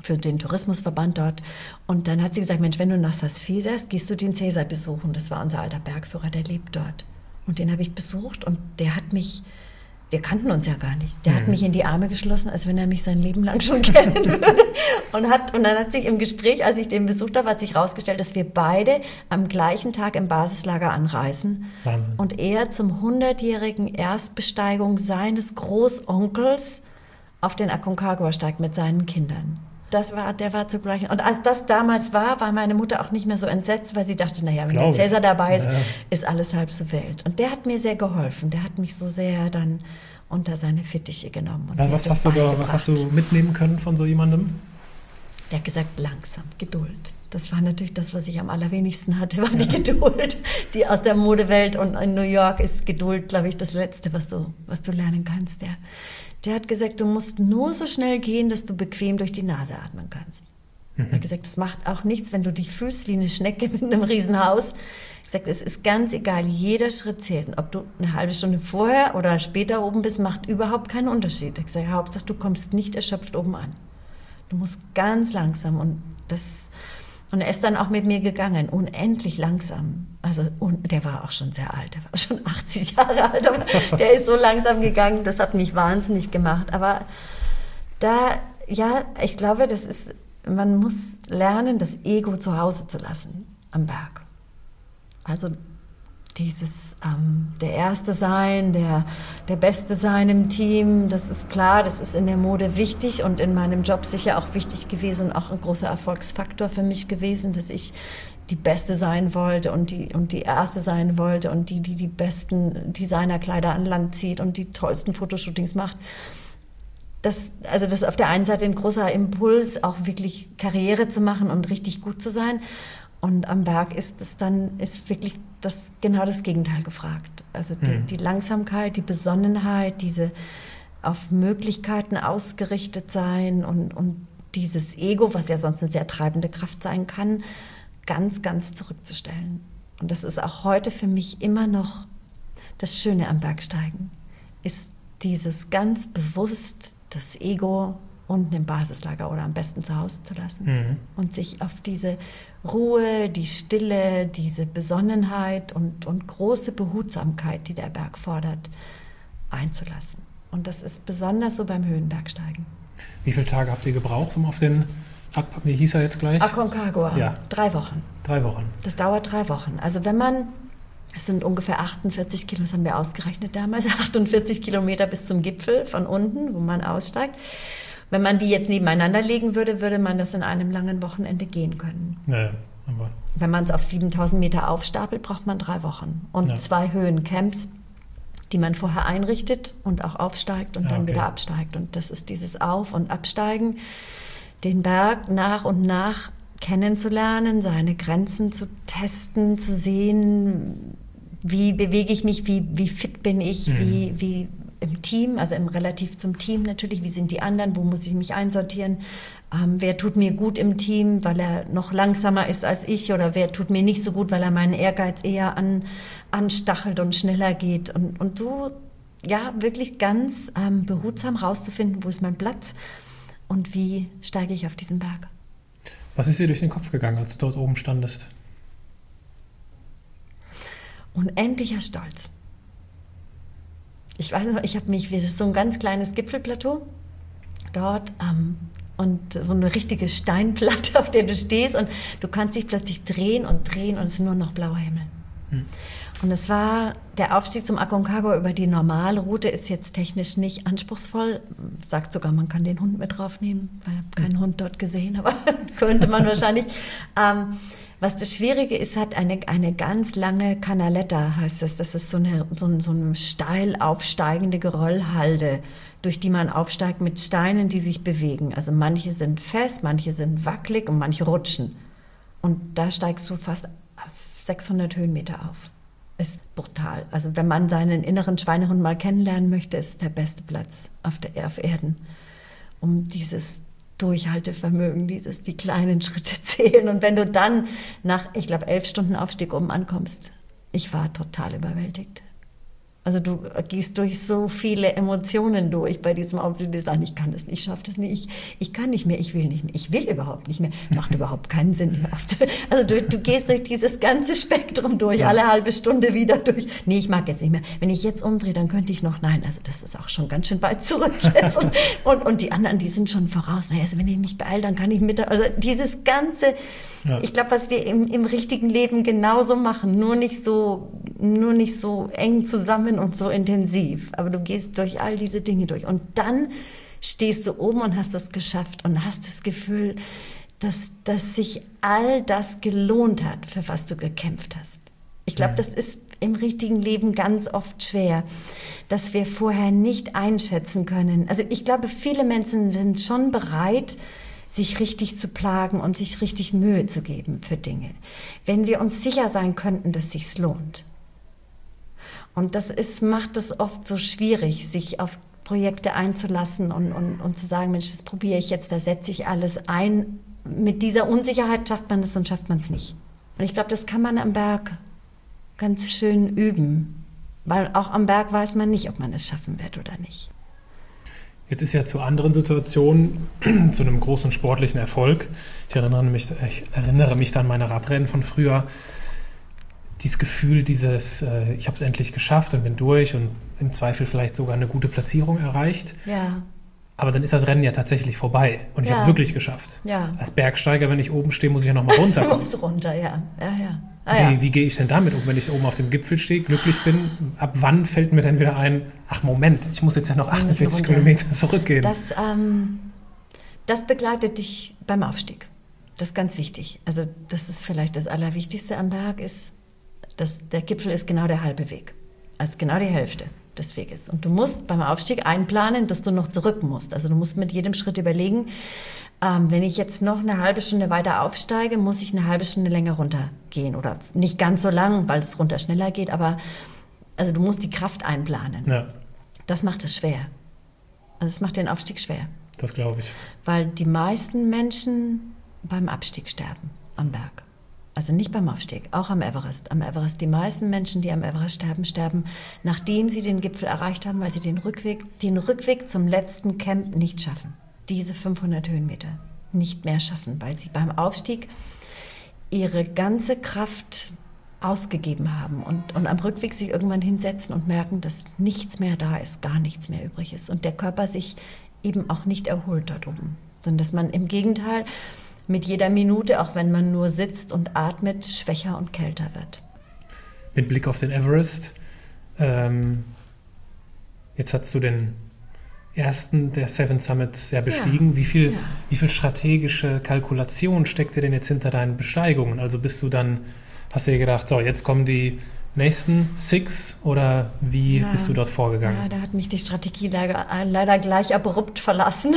für den Tourismusverband dort. Und dann hat sie gesagt, Mensch, wenn du nach Saas-Fee fährst, gehst du den Cäsar besuchen. Das war unser alter Bergführer, der lebt dort. Und den habe ich besucht und der hat mich, wir kannten uns ja gar nicht, der mhm. hat mich in die Arme geschlossen, als wenn er mich sein Leben lang schon kennen würde. Und, hat, und dann hat sich im Gespräch, als ich den besucht habe, hat sich herausgestellt, dass wir beide am gleichen Tag im Basislager anreisen. Wahnsinn. Und er zum hundertjährigen Erstbesteigung seines Großonkels auf den Aconcagua steigt mit seinen Kindern. Das war, der war zugleich. Und als das damals war, war meine Mutter auch nicht mehr so entsetzt, weil sie dachte, naja, wenn der Cäsar dabei ist, ja. ist alles halb so wild. Und der hat mir sehr geholfen. Der hat mich so sehr dann unter seine Fittiche genommen. Was, was, hast du da, was hast du mitnehmen können von so jemandem? Der hat gesagt, langsam, Geduld. Das war natürlich das, was ich am allerwenigsten hatte, war die Geduld. Die aus der Modewelt und in New York ist Geduld, glaube ich, das Letzte, was du, was du lernen kannst. Der, der hat gesagt, du musst nur so schnell gehen, dass du bequem durch die Nase atmen kannst. Mhm. Er hat gesagt, das macht auch nichts, wenn du dich fühlst wie eine Schnecke mit einem Riesenhaus. Ich gesagt, es ist ganz egal, jeder Schritt zählt. Und ob du eine halbe Stunde vorher oder später oben bist, macht überhaupt keinen Unterschied. Ich sage, Hauptsache, du kommst nicht erschöpft oben an. Du musst ganz langsam und das... Und er ist dann auch mit mir gegangen, unendlich langsam. Also und der war auch schon sehr alt, der war schon achtzig Jahre alt, aber der ist so langsam gegangen, das hat mich wahnsinnig gemacht. Aber da, ja, ich glaube, das ist, man muss lernen, das Ego zu Hause zu lassen am Berg. Also dieses, ähm, der Erste sein, der, der Beste sein im Team, das ist klar, das ist in der Mode wichtig und in meinem Job sicher auch wichtig gewesen und auch ein großer Erfolgsfaktor für mich gewesen, dass ich die Beste sein wollte und die, und die Erste sein wollte und die, die die besten Designerkleider an Land zieht und die tollsten Fotoshootings macht. Das, also das ist auf der einen Seite ein großer Impuls, auch wirklich Karriere zu machen und richtig gut zu sein. Und am Berg ist es dann ist wirklich das, genau das Gegenteil gefragt. Also die, mhm. die Langsamkeit, die Besonnenheit, diese auf Möglichkeiten ausgerichtet sein und, und dieses Ego, was ja sonst eine sehr treibende Kraft sein kann, ganz, ganz zurückzustellen. Und das ist auch heute für mich immer noch das Schöne am Bergsteigen, ist dieses ganz bewusst das Ego unten im Basislager oder am besten zu Hause zu lassen mhm. und sich auf diese Ruhe, die Stille, diese Besonnenheit und, und große Behutsamkeit, die der Berg fordert, einzulassen. Und das ist besonders so beim Höhenbergsteigen. Wie viele Tage habt ihr gebraucht, um auf den, ab, wie hieß er jetzt gleich? Aconcagua, ja. drei Wochen. Drei Wochen. Das dauert drei Wochen. Also wenn man, es sind ungefähr achtundvierzig Kilometer, das haben wir ausgerechnet damals, achtundvierzig Kilometer bis zum Gipfel von unten, wo man aussteigt. Wenn man die jetzt nebeneinander legen würde, würde man das in einem langen Wochenende gehen können. Ja, aber wenn man es auf siebentausend Meter aufstapelt, braucht man drei Wochen. Und ja. zwei Höhencamps, die man vorher einrichtet und auch aufsteigt und ja, dann okay. wieder absteigt. Und das ist dieses Auf- und Absteigen, den Berg nach und nach kennenzulernen, seine Grenzen zu testen, zu sehen, wie bewege ich mich, wie, wie fit bin ich, mhm. wie, wie im Team, also im relativ zum Team natürlich, wie sind die anderen, wo muss ich mich einsortieren, ähm, wer tut mir gut im Team, weil er noch langsamer ist als ich oder wer tut mir nicht so gut, weil er meinen Ehrgeiz eher an, anstachelt und schneller geht und, und so, ja, wirklich ganz ähm, behutsam rauszufinden, wo ist mein Platz und wie steige ich auf diesen Berg. Was ist dir durch den Kopf gegangen, als du dort oben standest? Unendlicher Stolz. Ich weiß noch, ich habe mich, es ist so ein ganz kleines Gipfelplateau dort ähm, und so eine richtige Steinplatte, auf der du stehst und du kannst dich plötzlich drehen und drehen und es ist nur noch blauer Himmel. Hm. Und es war, der Aufstieg zum Aconcagua über die normale Route ist jetzt technisch nicht anspruchsvoll, sagt sogar, man kann den Hund mit draufnehmen, weil ich habe keinen hm. Hund dort gesehen, aber könnte man wahrscheinlich. Ähm, Was das Schwierige ist, hat eine, eine ganz lange Canaletta, heißt das. Das ist so eine, so, so eine steil aufsteigende Geröllhalde, durch die man aufsteigt mit Steinen, die sich bewegen. Also manche sind fest, manche sind wackelig und manche rutschen. Und da steigst du fast sechshundert Höhenmeter auf. Ist brutal. Also wenn man seinen inneren Schweinehund mal kennenlernen möchte, ist der beste Platz auf, der, auf Erden, um dieses Durchhaltevermögen, dieses, die kleinen Schritte zählen. Und wenn du dann nach, ich glaube, elf Stunden Aufstieg oben ankommst, ich war total überwältigt. Also du gehst durch so viele Emotionen durch bei diesem Aufstieg, die sagen, ich kann das nicht, ich schaffe das nicht, ich, ich kann nicht mehr, ich will nicht mehr, ich will überhaupt nicht mehr. Macht überhaupt keinen Sinn. Also du, du gehst durch dieses ganze Spektrum durch, ja. alle halbe Stunde wieder durch. Nee, ich mag jetzt nicht mehr. Wenn ich jetzt umdrehe, dann könnte ich noch, nein, also das ist auch schon ganz schön weit zurück jetzt. Und, und, und die anderen, die sind schon voraus. Naja, also wenn ich mich beeile, dann kann ich mit, also dieses ganze, ja. ich glaube, was wir im, im richtigen Leben genauso machen, nur nicht so, nur nicht so eng zusammen und so intensiv, aber du gehst durch all diese Dinge durch und dann stehst du oben und hast es geschafft und hast das Gefühl, dass, dass sich all das gelohnt hat, für was du gekämpft hast. Ich glaube, das ist im richtigen Leben ganz oft schwer, dass wir vorher nicht einschätzen können. Also ich glaube, viele Menschen sind schon bereit, sich richtig zu plagen und sich richtig Mühe zu geben für Dinge, wenn wir uns sicher sein könnten, dass es sich lohnt. Und das ist, macht es oft so schwierig, sich auf Projekte einzulassen und, und, und zu sagen, Mensch, das probiere ich jetzt, da setze ich alles ein. Mit dieser Unsicherheit schafft man das und schafft man es nicht. Und ich glaube, das kann man am Berg ganz schön üben, weil auch am Berg weiß man nicht, ob man es schaffen wird oder nicht. Jetzt ist ja zu anderen Situationen, zu einem großen sportlichen Erfolg, ich erinnere mich, ich erinnere mich an meine Radrennen von früher, dieses Gefühl, dieses, äh, ich habe es endlich geschafft und bin durch und im Zweifel vielleicht sogar eine gute Platzierung erreicht. Ja. Aber dann ist das Rennen ja tatsächlich vorbei und ich ja. habe es wirklich geschafft. Ja. Als Bergsteiger, wenn ich oben stehe, muss ich ja nochmal runterkommen. Du musst runter, ja. ja, ja. Ah, wie ja. wie gehe ich denn damit um, wenn ich oben auf dem Gipfel stehe, glücklich bin? Ab wann fällt mir dann wieder ein, ach Moment, ich muss jetzt ja noch achtundvierzig Kilometer zurückgehen. Das, ähm, das begleitet dich beim Aufstieg. Das ist ganz wichtig. Also das ist vielleicht das Allerwichtigste am Berg, ist, dass der Gipfel ist genau der halbe Weg. Also genau die Hälfte des Weges. Und du musst beim Aufstieg einplanen, dass du noch zurück musst. Also du musst mit jedem Schritt überlegen, ähm, wenn ich jetzt noch eine halbe Stunde weiter aufsteige, muss ich eine halbe Stunde länger runtergehen. Oder nicht ganz so lang, weil es runter schneller geht, aber also du musst die Kraft einplanen. Ja. Das macht es schwer. Also es macht den Aufstieg schwer. Das glaube ich. Weil die meisten Menschen beim Abstieg sterben am Berg. Also nicht beim Aufstieg, auch am Everest. Am Everest, die meisten Menschen, die am Everest sterben, sterben, nachdem sie den Gipfel erreicht haben, weil sie den Rückweg, den Rückweg zum letzten Camp nicht schaffen. Diese fünfhundert Höhenmeter nicht mehr schaffen, weil sie beim Aufstieg ihre ganze Kraft ausgegeben haben und, und am Rückweg sich irgendwann hinsetzen und merken, dass nichts mehr da ist, gar nichts mehr übrig ist und der Körper sich eben auch nicht erholt dort oben, sondern dass man im Gegenteil mit jeder Minute, auch wenn man nur sitzt und atmet, schwächer und kälter wird. Mit Blick auf den Everest, ähm, jetzt hast du den ersten der Seven Summits ja bestiegen. Ja. Wie viel, ja. wie viel strategische Kalkulation steckt dir denn jetzt hinter deinen Besteigungen? Also bist du dann, hast du dir gedacht, so jetzt kommen die nächsten Six oder wie ja. bist du dort vorgegangen? Ja, da hat mich die Strategie leider, leider gleich abrupt verlassen.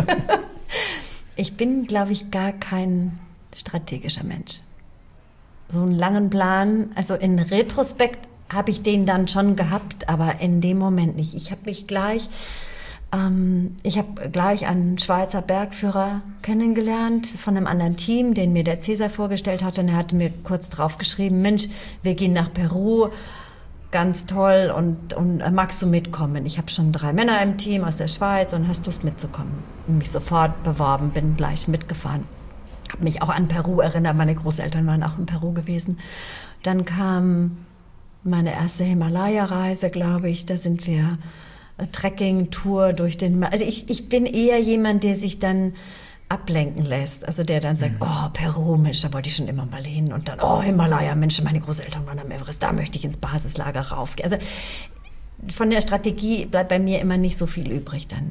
Ich bin, glaube ich, gar kein strategischer Mensch. So einen langen Plan, also in Retrospekt habe ich den dann schon gehabt, aber in dem Moment nicht. Ich habe mich gleich, ähm, ich habe gleich einen Schweizer Bergführer kennengelernt von einem anderen Team, den mir der Cäsar vorgestellt hatte. Und er hatte mir kurz drauf geschrieben, Mensch, wir gehen nach Peru. Ganz toll und, und magst du mitkommen? Ich habe schon drei Männer im Team aus der Schweiz und hast Lust mitzukommen? Und mich sofort beworben, bin gleich mitgefahren. Habe mich auch an Peru erinnert, meine Großeltern waren auch in Peru gewesen. Dann kam meine erste Himalaya-Reise, glaube ich, da sind wir Trekking-Tour durch den... Also ich, ich bin eher jemand, der sich dann ablenken lässt, also der dann sagt, mhm. oh, Peru, Mensch, da wollte ich schon immer mal hin und dann, oh, Himalaya, Mensch, meine Großeltern waren am Everest, da möchte ich ins Basislager raufgehen. Also von der Strategie bleibt bei mir immer nicht so viel übrig dann.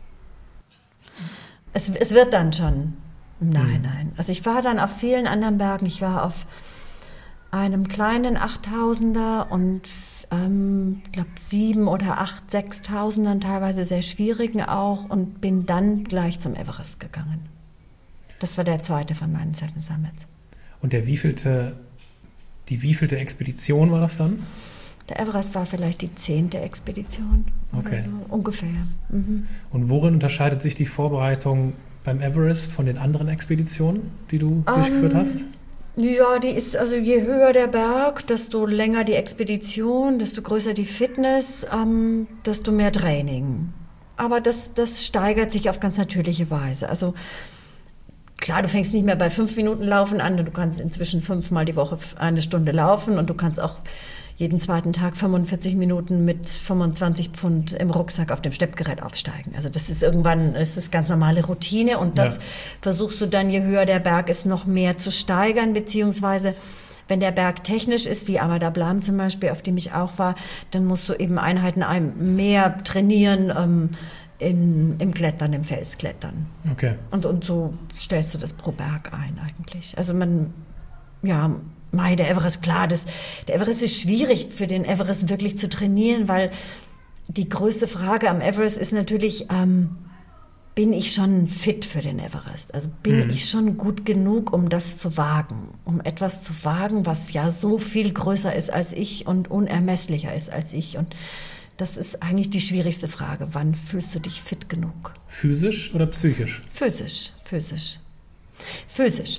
Es, es wird dann schon im Nachhinein. Mhm. Also ich war dann auf vielen anderen Bergen, ich war auf einem kleinen achttausender und ähm, ich glaube sieben oder acht, sechstausendern, teilweise sehr schwierigen auch und bin dann gleich zum Everest gegangen. Das war der zweite von meinen Seven Summits. Und der wievielte, die wievielte Expedition war das dann? Der Everest war vielleicht die zehnte Expedition. Okay. So, ungefähr. Mhm. Und worin unterscheidet sich die Vorbereitung beim Everest von den anderen Expeditionen, die du um, durchgeführt hast? Ja, die ist, also je höher der Berg, desto länger die Expedition, desto größer die Fitness, ähm, desto mehr Training. Aber das, das steigert sich auf ganz natürliche Weise. Also klar, du fängst nicht mehr bei fünf Minuten Laufen an, du kannst inzwischen fünfmal die Woche eine Stunde laufen und du kannst auch jeden zweiten Tag fünfundvierzig Minuten mit fünfundzwanzig Pfund im Rucksack auf dem Steppgerät aufsteigen. Also das ist irgendwann, das ist ganz normale Routine und das ja. versuchst du dann, je höher der Berg ist, noch mehr zu steigern, beziehungsweise wenn der Berg technisch ist, wie Amada Blam zum Beispiel, auf dem ich auch war, dann musst du eben Einheiten mehr trainieren ähm, in, im Klettern, im Felsklettern. Okay. Und, und so stellst du das pro Berg ein eigentlich. Also man, ja... Mei, der Everest, klar, das, der Everest ist schwierig für den Everest wirklich zu trainieren, weil die größte Frage am Everest ist natürlich, ähm, bin ich schon fit für den Everest? Also bin mhm. ich schon gut genug, um das zu wagen? Um etwas zu wagen, was ja so viel größer ist als ich und unermesslicher ist als ich. Und das ist eigentlich die schwierigste Frage. Wann fühlst du dich fit genug? Physisch oder psychisch? Physisch, physisch. Physisch.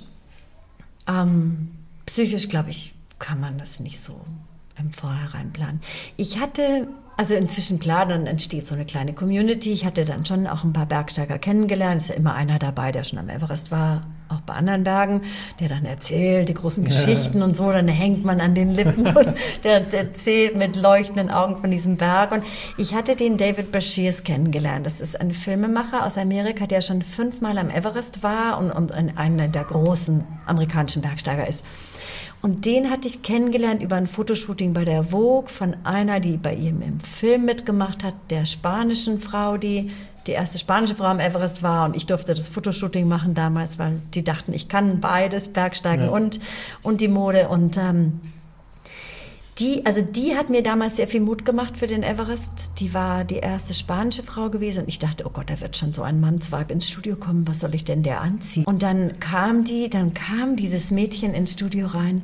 Ähm... Psychisch, glaube ich, kann man das nicht so im Vorhinein planen. Ich hatte, also inzwischen klar, dann entsteht so eine kleine Community. Ich hatte dann schon auch ein paar Bergsteiger kennengelernt. Es ist ja immer einer dabei, der schon am Everest war, auch bei anderen Bergen, der dann erzählt die großen Geschichten ja. und so. Dann hängt man an den Lippen und der erzählt mit leuchtenden Augen von diesem Berg. Und ich hatte den David Bashirs kennengelernt. Das ist ein Filmemacher aus Amerika, der schon fünfmal am Everest war und, und einer der großen amerikanischen Bergsteiger ist. Und den hatte ich kennengelernt über ein Fotoshooting bei der Vogue von einer, die bei ihm im Film mitgemacht hat, der spanischen Frau, die die erste spanische Frau am Everest war. Und ich durfte das Fotoshooting machen damals, weil die dachten, ich kann beides, Bergsteigen ja. und, und die Mode. Und ähm, die, also die hat mir damals sehr viel Mut gemacht für den Everest. Die war die erste spanische Frau gewesen. Und ich dachte, oh Gott, da wird schon so ein Mannsweib ins Studio kommen. Was soll ich denn der anziehen? Und dann kam die, dann kam dieses Mädchen ins Studio rein.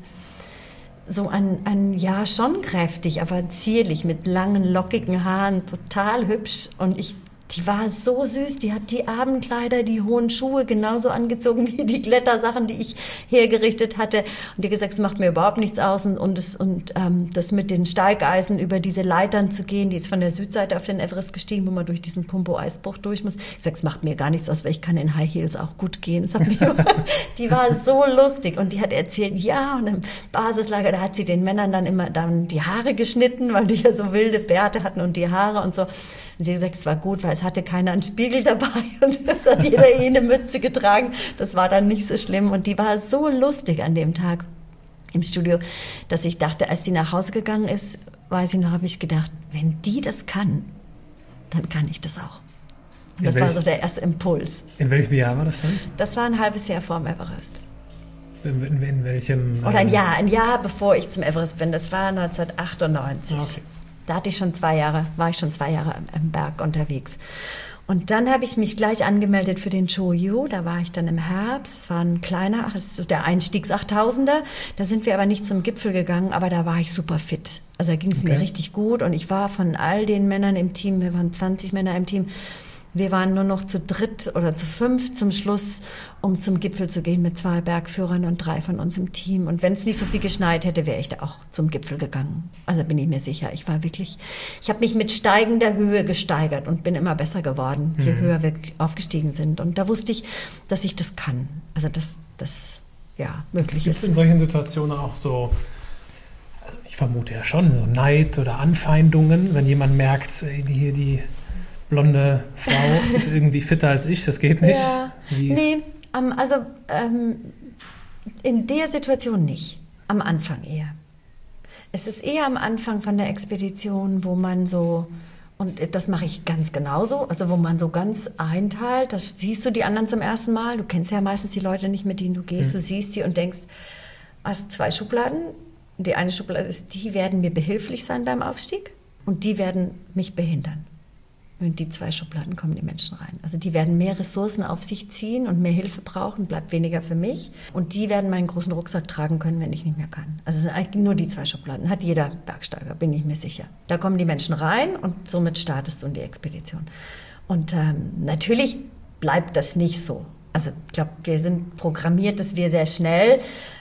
So ein, ein, ja, schon kräftig, aber zierlich, mit langen, lockigen Haaren, total hübsch. Und ich Die war so süß, die hat die Abendkleider, die hohen Schuhe genauso angezogen wie die Klettersachen, die ich hergerichtet hatte. Und die hat gesagt, es macht mir überhaupt nichts aus. Und, und, das, und ähm, das mit den Steigeisen über diese Leitern zu gehen, die ist von der Südseite auf den Everest gestiegen, wo man durch diesen Pumbo-Eisbruch durch muss. Ich sage, es macht mir gar nichts aus, weil ich kann in High Heels auch gut gehen. Das hat mich die war so lustig und die hat erzählt, ja, und im Basislager, da hat sie den Männern dann immer dann die Haare geschnitten, weil die ja so wilde Bärte hatten und die Haare und so. Und sie hat gesagt, es war gut, weil es hatte keiner einen Spiegel dabei und es hat jeder eh eine Mütze getragen. Das war dann nicht so schlimm. Und die war so lustig an dem Tag im Studio, dass ich dachte, als sie nach Hause gegangen ist, weiß ich noch, habe ich gedacht, wenn die das kann, dann kann ich das auch. Und das war so der erste Impuls. In welchem Jahr war das dann? Das war ein halbes Jahr vor dem Everest. In, in, in welchem? Oder ein Jahr, ein Jahr bevor ich zum Everest bin. Das war neunzehnhundertachtundneunzig. Okay. Da hatte ich schon zwei Jahre, war ich schon zwei Jahre am Berg unterwegs. Und dann habe ich mich gleich angemeldet für den Choyu. Da war ich dann im Herbst. Es war ein kleiner, das ist so der Einstiegs-Achttausender. Da sind wir aber nicht zum Gipfel gegangen, aber da war ich super fit. Also da ging es okay. mir richtig gut. Und ich war von all den Männern im Team, wir waren zwanzig Männer im Team, wir waren nur noch zu dritt oder zu fünf zum Schluss, um zum Gipfel zu gehen mit zwei Bergführern und drei von uns im Team. Und wenn es nicht so viel geschneit hätte, wäre ich da auch zum Gipfel gegangen. Also bin ich mir sicher. Ich war wirklich, ich habe mich mit steigender Höhe gesteigert und bin immer besser geworden, je mhm. höher wir aufgestiegen sind. Und da wusste ich, dass ich das kann. Also dass das ja möglich Gibt ist. Gibt es in solchen Situationen auch so, also ich vermute ja schon, so Neid oder Anfeindungen, wenn jemand merkt, die hier die blonde Frau ist irgendwie fitter als ich, das geht nicht? Ja, Wie? nee, um, also ähm, in der Situation nicht, am Anfang eher. Es ist eher am Anfang von der Expedition, wo man so, und das mache ich ganz genauso, also wo man so ganz einteilt, das siehst du die anderen zum ersten Mal, du kennst ja meistens die Leute nicht, mit denen du gehst, hm. du siehst die und denkst, hast zwei Schubladen, die eine Schublade ist, die werden mir behilflich sein beim Aufstieg und die werden mich behindern. In die zwei Schubladen kommen die Menschen rein. Also die werden mehr Ressourcen auf sich ziehen und mehr Hilfe brauchen, bleibt weniger für mich. Und die werden meinen großen Rucksack tragen können, wenn ich nicht mehr kann. Also es sind eigentlich nur die zwei Schubladen. Hat jeder Bergsteiger, bin ich mir sicher. Da kommen die Menschen rein und somit startest du in die Expedition. Und ähm, natürlich bleibt das nicht so. Also ich glaube, wir sind programmiert, dass wir sehr schnell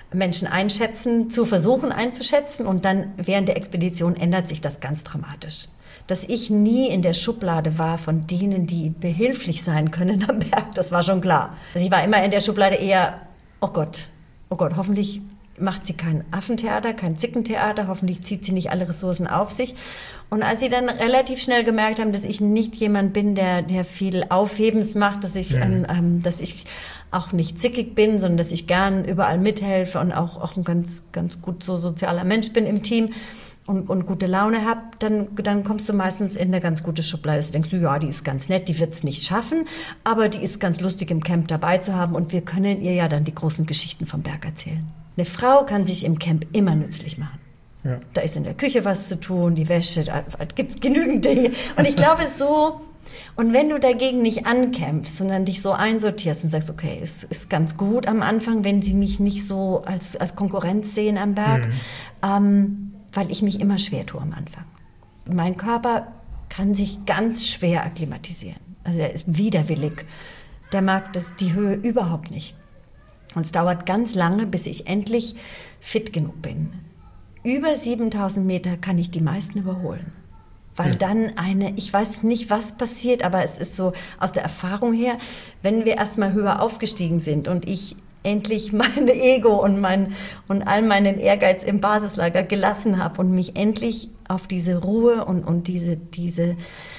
Menschen einschätzen, zu versuchen einzuschätzen. Und dann während der Expedition ändert sich das ganz dramatisch. Dass ich nie in der Schublade war von denen, die behilflich sein können am Berg, das war schon klar. Also ich war immer in der Schublade eher, oh Gott, oh Gott, hoffentlich macht sie kein Affentheater, kein Zickentheater, hoffentlich zieht sie nicht alle Ressourcen auf sich. Und als sie dann relativ schnell gemerkt haben, dass ich nicht jemand bin, der, der viel Aufhebens macht, dass ich, mhm. ähm, dass ich auch nicht zickig bin, sondern dass ich gern überall mithelfe und auch, auch ein ganz, ganz gut so sozialer Mensch bin im Team und, und gute Laune habe, dann, dann kommst du meistens in eine ganz gute Schublade. Du denkst, ja, die ist ganz nett, die wird es nicht schaffen, aber die ist ganz lustig im Camp dabei zu haben und wir können ihr ja dann die großen Geschichten vom Berg erzählen. Eine Frau kann sich im Camp immer nützlich machen. Ja. Da ist in der Küche was zu tun, die Wäsche, da gibt es genügend Dinge. Und ich glaube so, und wenn du dagegen nicht ankämpfst, sondern dich so einsortierst und sagst, okay, es ist ganz gut am Anfang, wenn sie mich nicht so als, als Konkurrenz sehen am Berg, mhm. ähm, weil ich mich immer schwer tue am Anfang. Mein Körper kann sich ganz schwer akklimatisieren. Also er ist widerwillig. Der mag das, die Höhe überhaupt nicht. Und es dauert ganz lange, bis ich endlich fit genug bin. Über siebentausend Meter kann ich die meisten überholen. Weil hm. dann eine, ich weiß nicht, was passiert, aber es ist so aus der Erfahrung her, wenn wir erstmal höher aufgestiegen sind und ich endlich mein Ego und, mein, und all meinen Ehrgeiz im Basislager gelassen habe und mich endlich auf diese Ruhe und, und diese, diese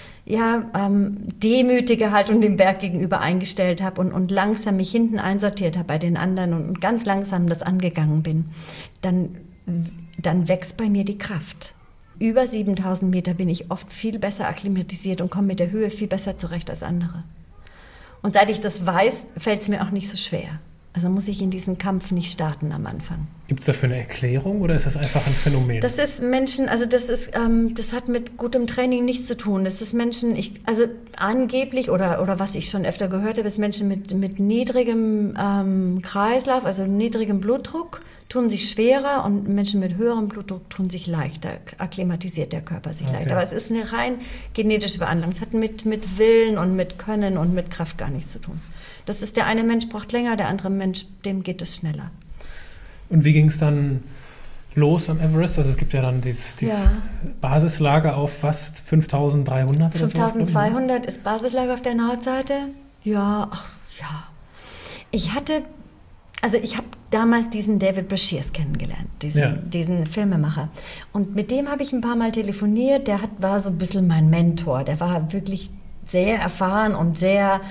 ja, ähm, demütige Haltung dem Berg gegenüber eingestellt habe und, und langsam mich hinten einsortiert habe bei den anderen und, und ganz langsam das angegangen bin, dann, dann wächst bei mir die Kraft. Über siebentausend Meter bin ich oft viel besser akklimatisiert und komme mit der Höhe viel besser zurecht als andere. Und seit ich das weiß, fällt es mir auch nicht so schwer. Also muss ich in diesen Kampf nicht starten am Anfang. Gibt es dafür eine Erklärung oder ist das einfach ein Phänomen? Das ist Menschen, also das ist, ähm, das hat mit gutem Training nichts zu tun. Das ist Menschen, ich, also angeblich oder oder was ich schon öfter gehört habe, ist Menschen mit mit niedrigem ähm, Kreislauf, also niedrigem Blutdruck, tun sich schwerer und Menschen mit höherem Blutdruck tun sich leichter, akklimatisiert der Körper sich okay. leichter. Aber es ist eine rein genetische Behandlung. Es hat mit mit Willen und mit Können und mit Kraft gar nichts zu tun. Das ist, der eine Mensch braucht länger, der andere Mensch, dem geht es schneller. Und wie ging es dann los am Everest? Also es gibt ja dann dieses, dieses ja. Basislager auf fast fünftausenddreihundert oder so. fünftausendzweihundert ist Basislager auf der Nordseite. Ja, ach, ja. Ich hatte, also ich habe damals diesen David Brashears kennengelernt, diesen, ja. diesen Filmemacher. Und mit dem habe ich ein paar Mal telefoniert. Der hat, war so ein bisschen mein Mentor. Der war wirklich sehr erfahren und sehr...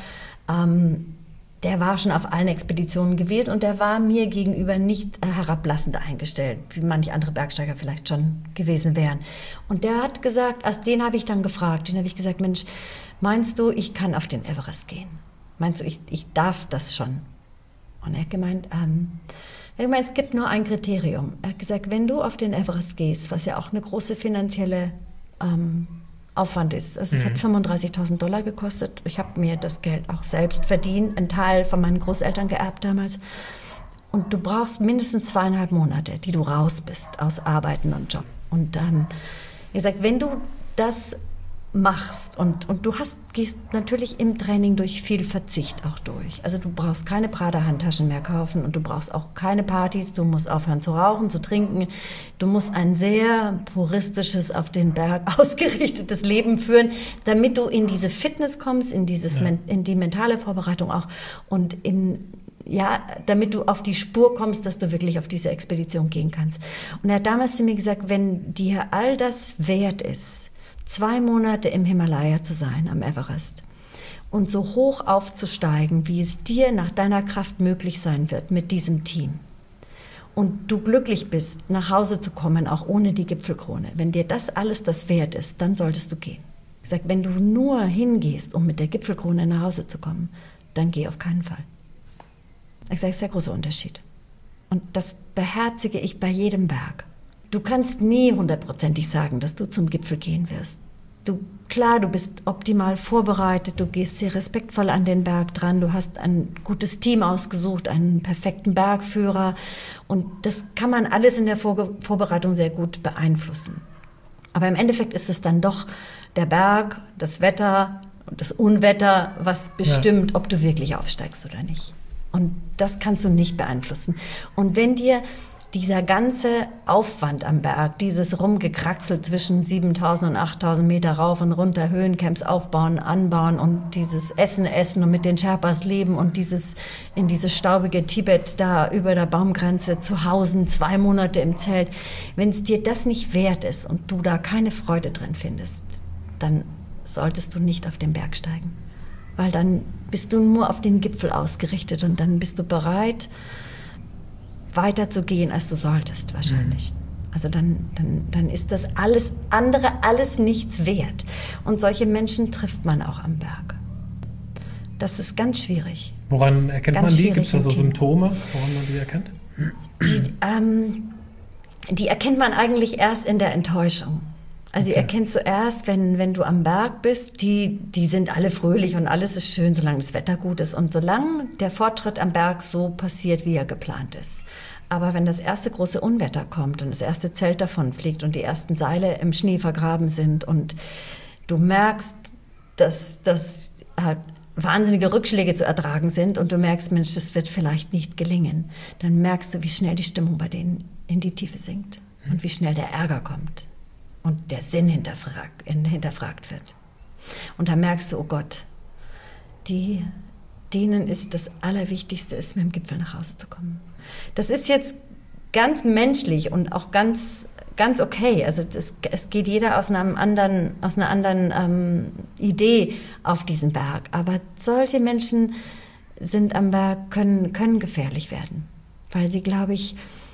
Ähm, der war schon auf allen Expeditionen gewesen und der war mir gegenüber nicht herablassend eingestellt, wie manche andere Bergsteiger vielleicht schon gewesen wären. Und der hat gesagt, also den habe ich dann gefragt, den habe ich gesagt, Mensch, meinst du, ich kann auf den Everest gehen? Meinst du, ich, ich darf das schon? Und er hat gemeint, ähm, er hat gemeint, es gibt nur ein Kriterium. Er hat gesagt, wenn du auf den Everest gehst, was ja auch eine große finanzielle ähm, Aufwand ist. Also es mhm. hat fünfunddreißigtausend Dollar gekostet. Ich habe mir das Geld auch selbst verdient, einen Teil von meinen Großeltern geerbt damals. Und du brauchst mindestens zweieinhalb Monate, die du raus bist aus Arbeiten und Job. Und ähm, ich sage, wenn du das machst und, und du hast, gehst natürlich im Training durch viel Verzicht auch durch. Also du brauchst keine Prada-Handtaschen mehr kaufen und du brauchst auch keine Partys, du musst aufhören zu rauchen, zu trinken. Du musst ein sehr puristisches, auf den Berg ausgerichtetes Leben führen, damit du in diese Fitness kommst, in, dieses, ja. in die mentale Vorbereitung auch und in... Ja, damit du auf die Spur kommst, dass du wirklich auf diese Expedition gehen kannst. Und er hat damals zu mir gesagt, wenn dir all das wert ist, zwei Monate im Himalaya zu sein, am Everest, und so hoch aufzusteigen, wie es dir nach deiner Kraft möglich sein wird mit diesem Team, und du glücklich bist, nach Hause zu kommen, auch ohne die Gipfelkrone, wenn dir das alles das wert ist, dann solltest du gehen. Ich sage, wenn du nur hingehst, um mit der Gipfelkrone nach Hause zu kommen, dann geh auf keinen Fall. Ich sage, es ist der große Unterschied. Und das beherzige ich bei jedem Berg. Du kannst nie hundertprozentig sagen, dass du zum Gipfel gehen wirst. Du, klar, du bist optimal vorbereitet, du gehst sehr respektvoll an den Berg dran, du hast ein gutes Team ausgesucht, einen perfekten Bergführer. Und das kann man alles in der Vor- Vorbereitung sehr gut beeinflussen. Aber im Endeffekt ist es dann doch der Berg, das Wetter und das Unwetter, was bestimmt, ja. ob du wirklich aufsteigst oder nicht. Und das kannst du nicht beeinflussen. Und wenn dir dieser ganze Aufwand am Berg, dieses Rumgekraxel zwischen siebentausend und achttausend Meter rauf und runter, Höhencamps aufbauen, anbauen und dieses Essen essen und mit den Sherpas leben und dieses in dieses staubige Tibet da über der Baumgrenze zu Hause, zwei Monate im Zelt, wenn es dir das nicht wert ist und du da keine Freude drin findest, dann solltest du nicht auf den Berg steigen. Weil dann bist du nur auf den Gipfel ausgerichtet und dann bist du bereit, weiter zu gehen, als du solltest wahrscheinlich. Mhm. Also dann, dann, dann ist das alles andere alles nichts wert. Und solche Menschen trifft man auch am Berg. Das ist ganz schwierig. Woran erkennt ganz man die? Gibt es da so Symptome, woran man die erkennt? Die, ähm, die erkennt man eigentlich erst in der Enttäuschung. Also okay. Die erkennst du erst, wenn, wenn du am Berg bist, die, die sind alle fröhlich und alles ist schön, solange das Wetter gut ist und solange der Fortschritt am Berg so passiert, wie er geplant ist. Aber wenn das erste große Unwetter kommt und das erste Zelt davon fliegt und die ersten Seile im Schnee vergraben sind und du merkst, dass, dass halt wahnsinnige Rückschläge zu ertragen sind und du merkst, Mensch, das wird vielleicht nicht gelingen, dann merkst du, wie schnell die Stimmung bei denen in die Tiefe sinkt und wie schnell der Ärger kommt. Und der Sinn hinterfragt, hinterfragt wird. Und da merkst du, oh Gott, die, denen ist das Allerwichtigste, ist mit dem Gipfel nach Hause zu kommen. Das ist jetzt ganz menschlich und auch ganz, ganz okay. Also das, es geht jeder aus, einem anderen, aus einer anderen ähm, Idee auf diesen Berg. Aber solche Menschen sind am Berg, können, können gefährlich werden, weil sie, glaube ich,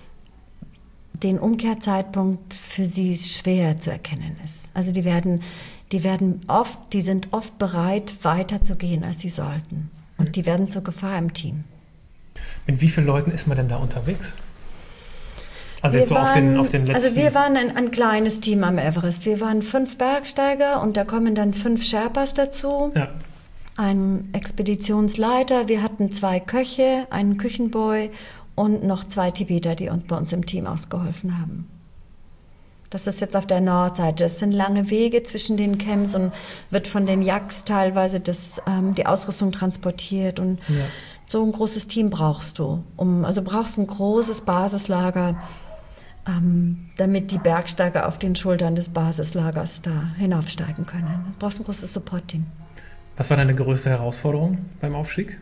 den Umkehrzeitpunkt für sie schwer zu erkennen ist. Also die werden, die werden oft, die sind oft bereit, weiterzugehen, als sie sollten. Und die werden zur Gefahr im Team. Mit wie vielen Leuten ist man denn da unterwegs? Also wir jetzt so waren, auf, den, auf den letzten... Also wir waren ein, ein kleines Team am Everest. Wir waren fünf Bergsteiger und da kommen dann fünf Sherpas dazu. Ja. Ein Expeditionsleiter, wir hatten zwei Köche, einen Küchenboy und noch zwei Tibeter, die uns bei uns im Team ausgeholfen haben. Das ist jetzt auf der Nordseite. Das sind lange Wege zwischen den Camps und wird von den Yaks teilweise das, ähm, die Ausrüstung transportiert. Und ja. So ein großes Team brauchst du. Um, also brauchst ein großes Basislager, ähm, damit die Bergsteiger auf den Schultern des Basislagers da hinaufsteigen können. Du brauchst ein großes Support-Team. Was war deine größte Herausforderung beim Aufstieg?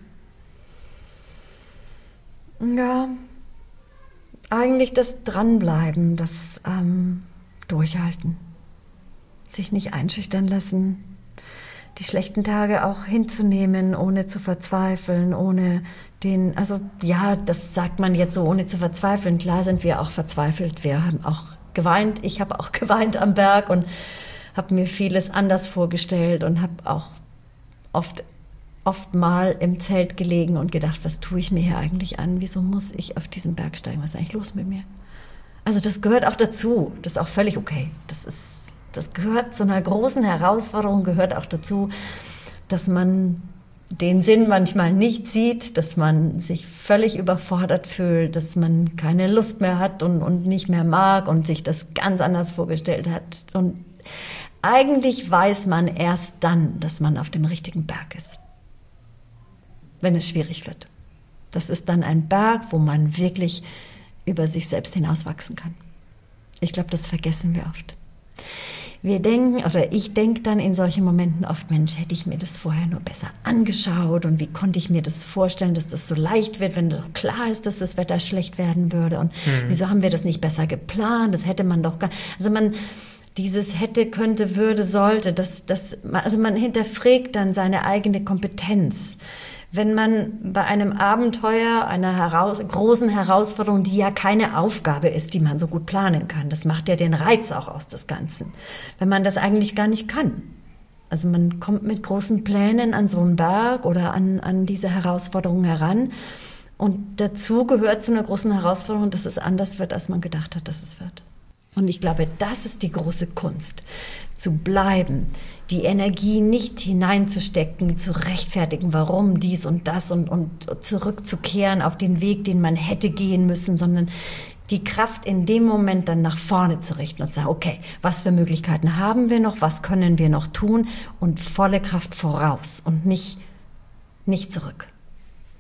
Ja, eigentlich das Dranbleiben, das ähm, Durchhalten, sich nicht einschüchtern lassen, die schlechten Tage auch hinzunehmen, ohne zu verzweifeln, ohne den, also ja, das sagt man jetzt so, ohne zu verzweifeln. Klar sind wir auch verzweifelt, wir haben auch geweint, ich habe auch geweint am Berg und habe mir vieles anders vorgestellt und habe auch oft oft mal im Zelt gelegen und gedacht, was tue ich mir hier eigentlich an? Wieso muss ich auf diesen Berg steigen? Was ist eigentlich los mit mir? Also das gehört auch dazu. Das ist auch völlig okay. Das ist, das gehört zu einer großen Herausforderung, gehört auch dazu, dass man den Sinn manchmal nicht sieht, dass man sich völlig überfordert fühlt, dass man keine Lust mehr hat und, und nicht mehr mag und sich das ganz anders vorgestellt hat. Und eigentlich weiß man erst dann, dass man auf dem richtigen Berg ist, wenn es schwierig wird. Das ist dann ein Berg, wo man wirklich über sich selbst hinauswachsen kann. Ich glaube, das vergessen wir oft. Wir denken, oder ich denke dann in solchen Momenten oft, Mensch, hätte ich mir das vorher nur besser angeschaut und wie konnte ich mir das vorstellen, dass das so leicht wird, wenn doch klar ist, dass das Wetter schlecht werden würde und mhm. wieso haben wir das nicht besser geplant, das hätte man doch gar, also man, dieses hätte, könnte, würde, sollte, das, das, also man hinterfragt dann seine eigene Kompetenz. Wenn man bei einem Abenteuer, einer heraus, großen Herausforderung, die ja keine Aufgabe ist, die man so gut planen kann, das macht ja den Reiz auch aus des Ganzen, wenn man das eigentlich gar nicht kann. Also man kommt mit großen Plänen an so einen Berg oder an, an diese Herausforderung heran und dazu gehört zu einer großen Herausforderung, dass es anders wird, als man gedacht hat, dass es wird. Und ich glaube, das ist die große Kunst, zu bleiben, die Energie nicht hineinzustecken, zu rechtfertigen, warum dies und das und, und zurückzukehren auf den Weg, den man hätte gehen müssen, sondern die Kraft in dem Moment dann nach vorne zu richten und zu sagen, okay, was für Möglichkeiten haben wir noch, was können wir noch tun und volle Kraft voraus und nicht, nicht zurück.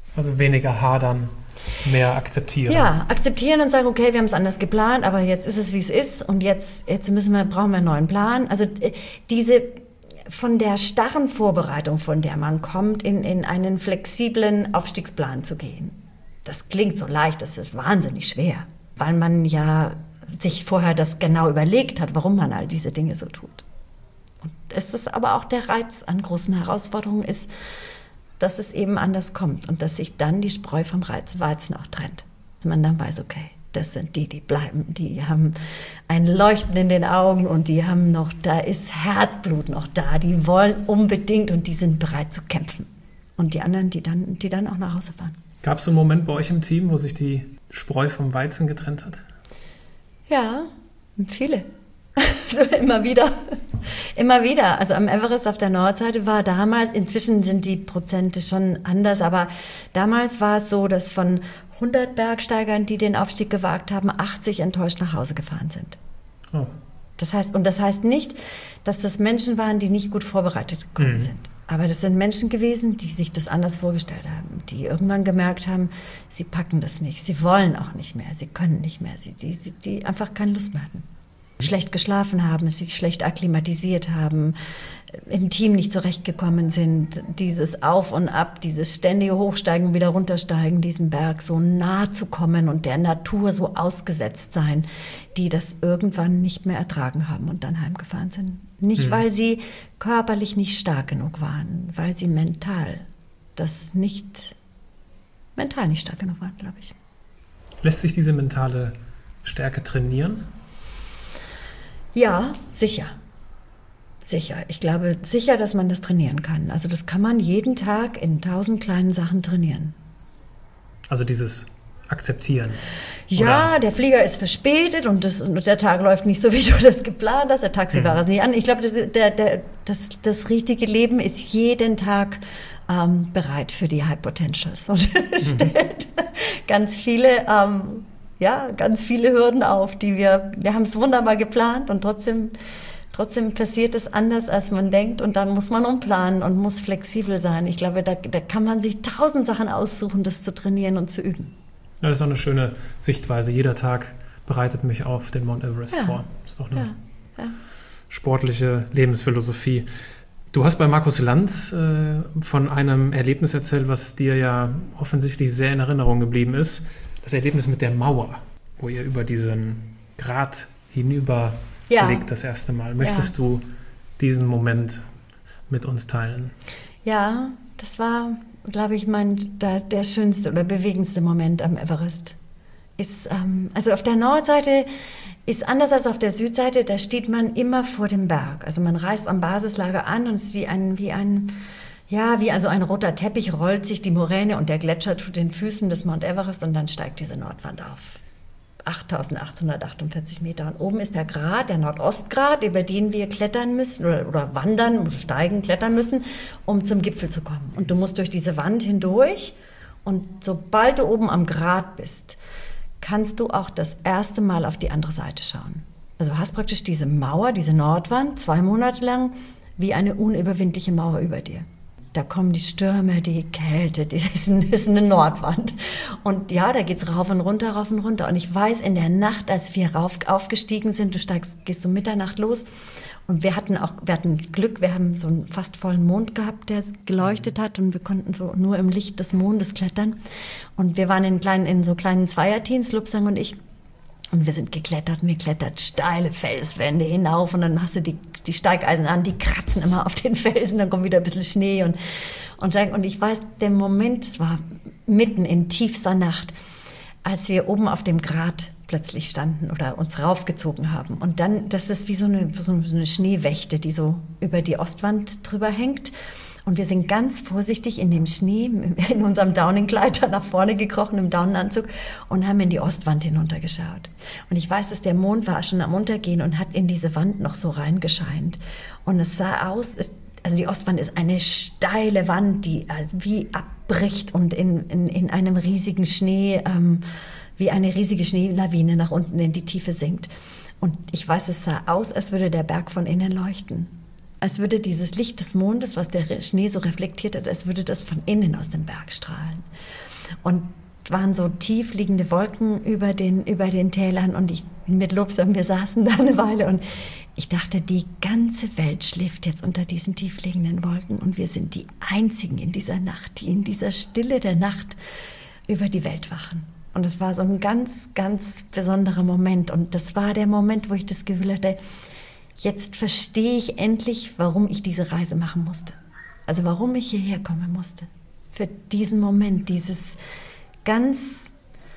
Also weniger hadern, mehr akzeptieren. Ja, akzeptieren und sagen, okay, wir haben es anders geplant, aber jetzt ist es, wie es ist und jetzt, jetzt müssen wir, brauchen wir einen neuen Plan. Also diese von der starren Vorbereitung, von der man kommt, in, in einen flexiblen Aufstiegsplan zu gehen. Das klingt so leicht, das ist wahnsinnig schwer, weil man ja sich vorher das genau überlegt hat, warum man all diese Dinge so tut. Und es ist aber auch der Reiz an großen Herausforderungen ist, dass es eben anders kommt und dass sich dann die Spreu vom Weizen auch trennt. Dass man dann weiß, okay, das sind die, die bleiben, die haben ein Leuchten in den Augen und die haben noch, da ist Herzblut noch da, die wollen unbedingt und die sind bereit zu kämpfen. Und die anderen, die dann, die dann auch nach Hause fahren. Gab es so einen Moment bei euch im Team, wo sich die Spreu vom Weizen getrennt hat? Ja, viele. So immer wieder. Immer wieder. Also am Everest auf der Nordseite war damals, inzwischen sind die Prozente schon anders, aber damals war es so, dass von hundert Bergsteigern, die den Aufstieg gewagt haben, achtzig enttäuscht nach Hause gefahren sind. Oh. Das heißt, und das heißt nicht, dass das Menschen waren, die nicht gut vorbereitet gekommen mhm. sind. Aber das sind Menschen gewesen, die sich das anders vorgestellt haben, die irgendwann gemerkt haben, sie packen das nicht, sie wollen auch nicht mehr, sie können nicht mehr, sie, die, die einfach keine Lust mehr hatten. Schlecht geschlafen haben, sich schlecht akklimatisiert haben, im Team nicht zurechtgekommen sind, dieses Auf und Ab, dieses ständige Hochsteigen, wieder runtersteigen, diesen Berg so nah zu kommen und der Natur so ausgesetzt sein, die das irgendwann nicht mehr ertragen haben und dann heimgefahren sind. Nicht, mhm. weil sie körperlich nicht stark genug waren, weil sie mental das nicht, mental nicht stark genug waren, glaube ich. Lässt sich diese mentale Stärke trainieren? Ja, sicher. Sicher. Ich glaube sicher, dass man das trainieren kann. Also das kann man jeden Tag in tausend kleinen Sachen trainieren. Also dieses Akzeptieren. Ja, oder? Der Flieger ist verspätet und, das, und der Tag läuft nicht so, wie du das geplant hast. Der Taxi war es nicht an. Ich glaube, das, der, der, das, das richtige Leben ist jeden Tag ähm, bereit für die High Potentials und stellt ganz viele... Ähm, Ja, ganz viele Hürden auf, die wir, wir haben es wunderbar geplant und trotzdem, trotzdem passiert es anders, als man denkt und dann muss man umplanen und muss flexibel sein. Ich glaube, da, da kann man sich tausend Sachen aussuchen, das zu trainieren und zu üben. Ja, das ist auch eine schöne Sichtweise. Jeder Tag bereitet mich auf den Mount Everest ja. vor. Das ist doch eine ja. Ja. sportliche Lebensphilosophie. Du hast bei Markus Lanz äh, von einem Erlebnis erzählt, was dir ja offensichtlich sehr in Erinnerung geblieben ist. Das Erlebnis mit der Mauer, wo ihr über diesen Grat hinüber ja. legt das erste Mal. Möchtest ja. du diesen Moment mit uns teilen? Ja, das war, glaube ich, mein, der, der schönste oder bewegendste Moment am Everest. Ist, ähm, also auf der Nordseite ist anders als auf der Südseite, da steht man immer vor dem Berg. Also man reist am Basislager an und es ist wie ein... Wie ein Ja, wie also ein roter Teppich rollt sich die Moräne und der Gletscher tut den Füßen des Mount Everest und dann steigt diese Nordwand auf. achttausendachthundertachtundvierzig Meter. Und oben ist der Grat, der Nordostgrat, über den wir klettern müssen oder, oder wandern, steigen, klettern müssen, um zum Gipfel zu kommen. Und du musst durch diese Wand hindurch und sobald du oben am Grat bist, kannst du auch das erste Mal auf die andere Seite schauen. Also du hast praktisch diese Mauer, diese Nordwand, zwei Monate lang, wie eine unüberwindliche Mauer über dir. Da kommen die Stürme, die Kälte, das ist, ein, das ist eine Nordwand. Und ja, da geht's rauf und runter, rauf und runter. Und ich weiß, in der Nacht, als wir rauf, aufgestiegen sind, du steigst, gehst um Mitternacht los. Und wir hatten auch, wir hatten Glück, wir haben so einen fast vollen Mond gehabt, der geleuchtet hat. Und wir konnten so nur im Licht des Mondes klettern. Und wir waren in, kleinen, in so kleinen Zweierteams, Lupsang und ich. Und wir sind geklettert und geklettert, steile Felswände hinauf und dann hast du die, die Steigeisen an, die kratzen immer auf den Felsen, dann kommt wieder ein bisschen Schnee und, und, und ich weiß, der Moment, es war mitten in tiefster Nacht, als wir oben auf dem Grat plötzlich standen oder uns raufgezogen haben und dann, das ist wie so eine, so eine Schneewächte, die so über die Ostwand drüber hängt. Und wir sind ganz vorsichtig in dem Schnee, in unserem Downing-Gleiter nach vorne gekrochen, im Daunenanzug und haben in die Ostwand hinuntergeschaut. Und ich weiß, dass der Mond war schon am Untergehen und hat in diese Wand noch so reingescheint. Und es sah aus, also die Ostwand ist eine steile Wand, die wie abbricht und in, in, in einem riesigen Schnee, ähm, wie eine riesige Schneelawine nach unten in die Tiefe sinkt. Und ich weiß, es sah aus, als würde der Berg von innen leuchten. als würde dieses Licht des Mondes, was der Schnee so reflektiert hat, als würde das von innen aus dem Berg strahlen. Und waren so tief liegende Wolken über den, über den Tälern und ich mit Lobsam, wir saßen da eine Weile und ich dachte, die ganze Welt schläft jetzt unter diesen tief liegenden Wolken und wir sind die Einzigen in dieser Nacht, die in dieser Stille der Nacht über die Welt wachen. Und es war so ein ganz, ganz besonderer Moment und das war der Moment, wo ich das Gefühl hatte, jetzt verstehe ich endlich, warum ich diese Reise machen musste. Also warum ich hierher kommen musste. Für diesen Moment, dieses ganz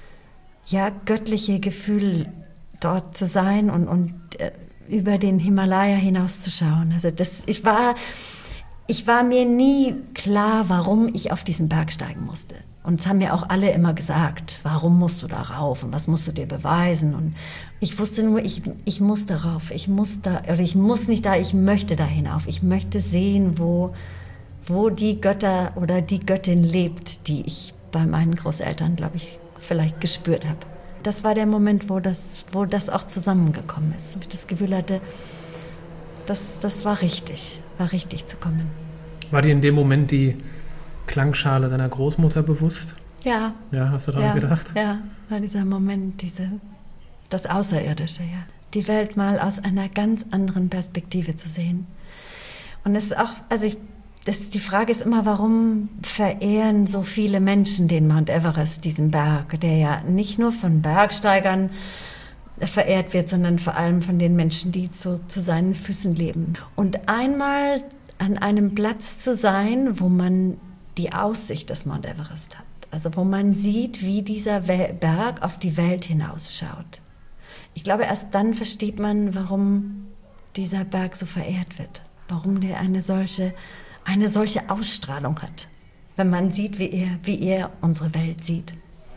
ja, göttliche Gefühl, dort zu sein und, und äh, über den Himalaya hinauszuschauen. Also das, ich, war, ich war mir nie klar, warum ich auf diesen Berg steigen musste. Und es haben mir auch alle immer gesagt, warum musst du da rauf und was musst du dir beweisen? Und ich wusste nur, ich, ich muss darauf, ich muss da, oder ich muss nicht da, ich möchte da hinauf. Ich möchte sehen, wo, wo die Götter oder die Göttin lebt, die ich bei meinen Großeltern, glaube ich, vielleicht gespürt habe. Das war der Moment, wo das, wo das auch zusammengekommen ist. Ich das Gefühl hatte, das, das war richtig, war richtig zu kommen. War dir in dem Moment die Klangschale deiner Großmutter bewusst? Ja. Ja, hast du daran ja, gedacht? Ja, war dieser Moment, diese, das Außerirdische, ja. Die Welt mal aus einer ganz anderen Perspektive zu sehen. Und es ist auch, also ich, das, die Frage ist immer, warum verehren so viele Menschen den Mount Everest, diesen Berg, der ja nicht nur von Bergsteigern verehrt wird, sondern vor allem von den Menschen, die zu, zu seinen Füßen leben. Und einmal an einem Platz zu sein, wo man die Aussicht des Mount Everest hat, also wo man sieht, wie dieser Berg auf die Welt hinausschaut. Ich glaube, erst dann versteht man, warum dieser Berg so verehrt wird, warum der eine solche eine solche Ausstrahlung hat, wenn man sieht, wie er, wie er unsere Welt sieht.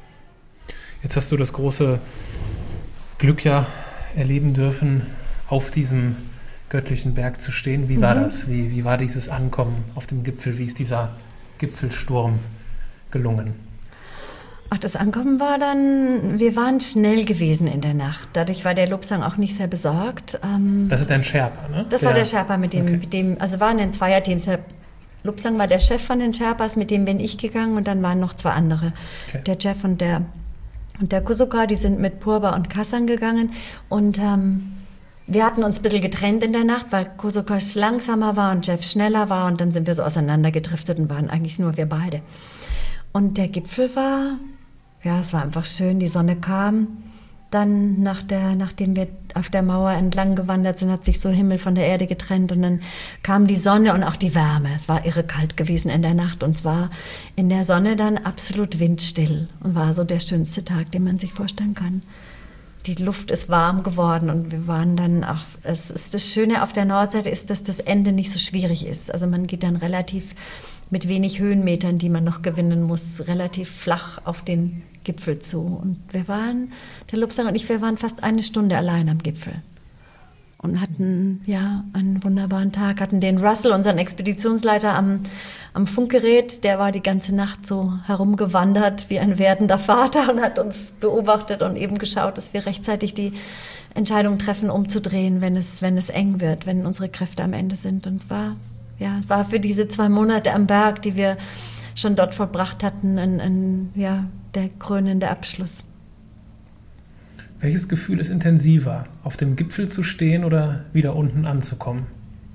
Jetzt hast du das große Glück ja erleben dürfen, auf diesem göttlichen Berg zu stehen. Wie war mhm. das? Wie, wie war dieses Ankommen auf dem Gipfel? Wie ist dieser Gipfelsturm gelungen? Ach, das Ankommen war dann, wir waren schnell gewesen in der Nacht. Dadurch war der Lobsang auch nicht sehr besorgt. Ähm, das ist dein Sherpa, ne? Das der, war der Sherpa, mit dem, okay. mit dem, also waren ein Zweierteam. Lobsang war der Chef von den Sherpas, mit dem bin ich gegangen und dann waren noch zwei andere. Okay. Der Jeff und der, und der Kusuka, die sind mit Purba und Kassan gegangen und ähm, wir hatten uns ein bisschen getrennt in der Nacht, weil Kusuka langsamer war und Jeff schneller war und dann sind wir so auseinandergedriftet und waren eigentlich nur wir beide. Und der Gipfel war, ja, es war einfach schön, die Sonne kam. Dann, nach der, nachdem wir auf der Mauer entlang gewandert sind, hat sich so Himmel von der Erde getrennt und dann kam die Sonne und auch die Wärme. Es war irre kalt gewesen in der Nacht und es war in der Sonne dann absolut windstill und war so der schönste Tag, den man sich vorstellen kann. Die Luft ist warm geworden und wir waren dann auch, es ist das Schöne auf der Nordseite ist, dass das Ende nicht so schwierig ist. Also man geht dann relativ mit wenig Höhenmetern, die man noch gewinnen muss, relativ flach auf den Gipfel zu. Und wir waren, der Lobsang und ich, wir waren fast eine Stunde allein am Gipfel. Und hatten, ja, einen wunderbaren Tag, hatten den Russell, unseren Expeditionsleiter, am, am Funkgerät. Der war die ganze Nacht so herumgewandert wie ein werdender Vater und hat uns beobachtet und eben geschaut, dass wir rechtzeitig die Entscheidung treffen, umzudrehen, wenn es, wenn es eng wird, wenn unsere Kräfte am Ende sind. Und es war, ja, war für diese zwei Monate am Berg, die wir schon dort verbracht hatten, ein, ein, ja, der krönende Abschluss. Welches Gefühl ist intensiver, auf dem Gipfel zu stehen oder wieder unten anzukommen?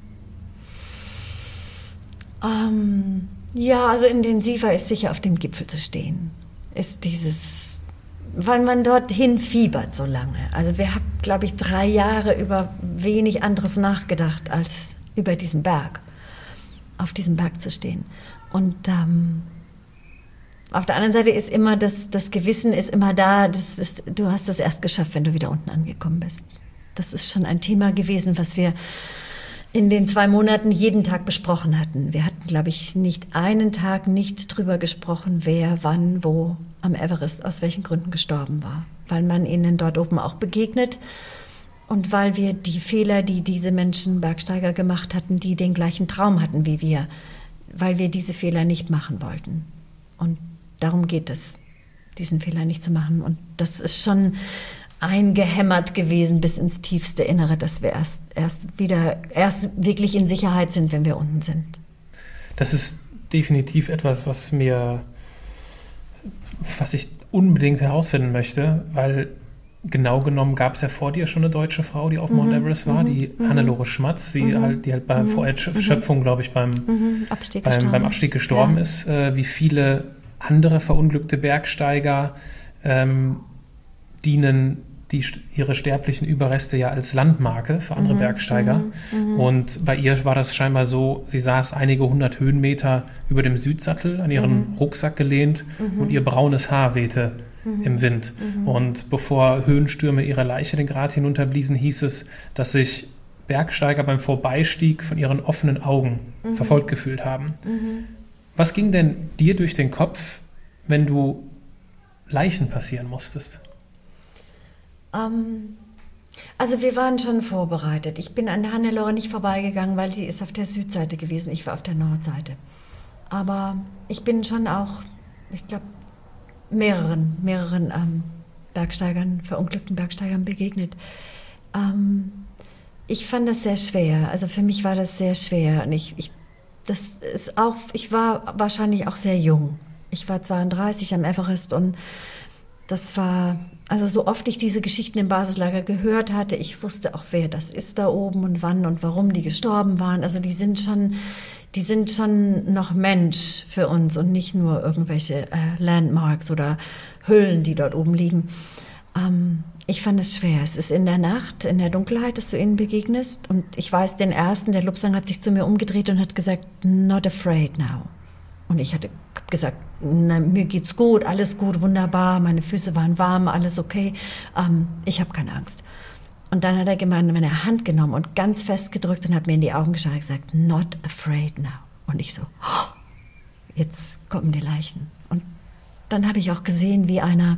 Ähm, ja, also intensiver ist sicher auf dem Gipfel zu stehen. Ist dieses, weil man dorthin fiebert so lange. Also wir haben, glaube ich, drei Jahre über wenig anderes nachgedacht, als über diesen Berg, auf diesem Berg zu stehen. Und ähm, auf der anderen Seite ist immer das, das Gewissen ist immer da, das ist, du hast das erst geschafft, wenn du wieder unten angekommen bist. Das ist schon ein Thema gewesen, was wir in den zwei Monaten jeden Tag besprochen hatten. Wir hatten, glaube ich, nicht einen Tag nicht drüber gesprochen, wer, wann, wo am Everest aus welchen Gründen gestorben war. Weil man ihnen dort oben auch begegnet und weil wir die Fehler, die diese Menschen, Bergsteiger, gemacht hatten, die den gleichen Traum hatten wie wir, weil wir diese Fehler nicht machen wollten. Und darum geht es, diesen Fehler nicht zu machen. Und das ist schon eingehämmert gewesen bis ins tiefste Innere, dass wir erst, erst wieder, erst wirklich in Sicherheit sind, wenn wir unten sind. Das ist definitiv etwas, was mir, was ich unbedingt herausfinden möchte, weil genau genommen gab es ja vor dir schon eine deutsche Frau, die auf mhm, Mount Everest war, die mhm, Hannelore Schmatz, die mhm, halt, die halt bei, mhm, vor Erschöpfung, glaube ich, beim, mhm, Abstieg beim, beim Abstieg gestorben ja. ist, äh, wie viele andere verunglückte Bergsteiger ähm, dienen die, ihre sterblichen Überreste ja als Landmarke für andere mhm, Bergsteiger. Mhm, und bei ihr war das scheinbar so, sie saß einige hundert Höhenmeter über dem Südsattel an ihren mhm. Rucksack gelehnt mhm. und ihr braunes Haar wehte mhm. im Wind. Mhm. Und bevor Höhenstürme ihre Leiche den Grat hinunterbliesen, hieß es, dass sich Bergsteiger beim Vorbeistieg von ihren offenen Augen mhm. verfolgt gefühlt haben. Mhm. Was ging denn dir durch den Kopf, wenn du Leichen passieren musstest? Um, also wir waren schon vorbereitet. Ich bin an Hannelore nicht vorbeigegangen, weil sie ist auf der Südseite gewesen. Ich war auf der Nordseite. Aber ich bin schon auch, ich glaube, mehreren, mehreren ähm, Bergsteigern, verunglückten Bergsteigern begegnet. Ähm, ich fand das sehr schwer. Also für mich war das sehr schwer. Und ich, ich, das ist auch, ich war wahrscheinlich auch sehr jung. Ich war zweiunddreißig am Everest und das war... Also so oft ich diese Geschichten im Basislager gehört hatte, ich wusste auch, wer das ist da oben und wann und warum die gestorben waren. Also die sind schon, die sind schon noch Mensch für uns und nicht nur irgendwelche äh, Landmarks oder Hüllen, die dort oben liegen. Ähm, ich fand es schwer. Es ist in der Nacht, in der Dunkelheit, dass du ihnen begegnest. Und ich weiß, den ersten, der Lupsang hat sich zu mir umgedreht und hat gesagt, not afraid now. Und ich hatte gesagt, na, mir geht's gut, alles gut, wunderbar, meine Füße waren warm, alles okay, ähm, ich habe keine Angst. Und dann hat er meine Hand genommen und ganz fest gedrückt und hat mir in die Augen geschaut und gesagt, not afraid now. Und ich so, oh, jetzt kommen die Leichen. Und dann habe ich auch gesehen, wie einer,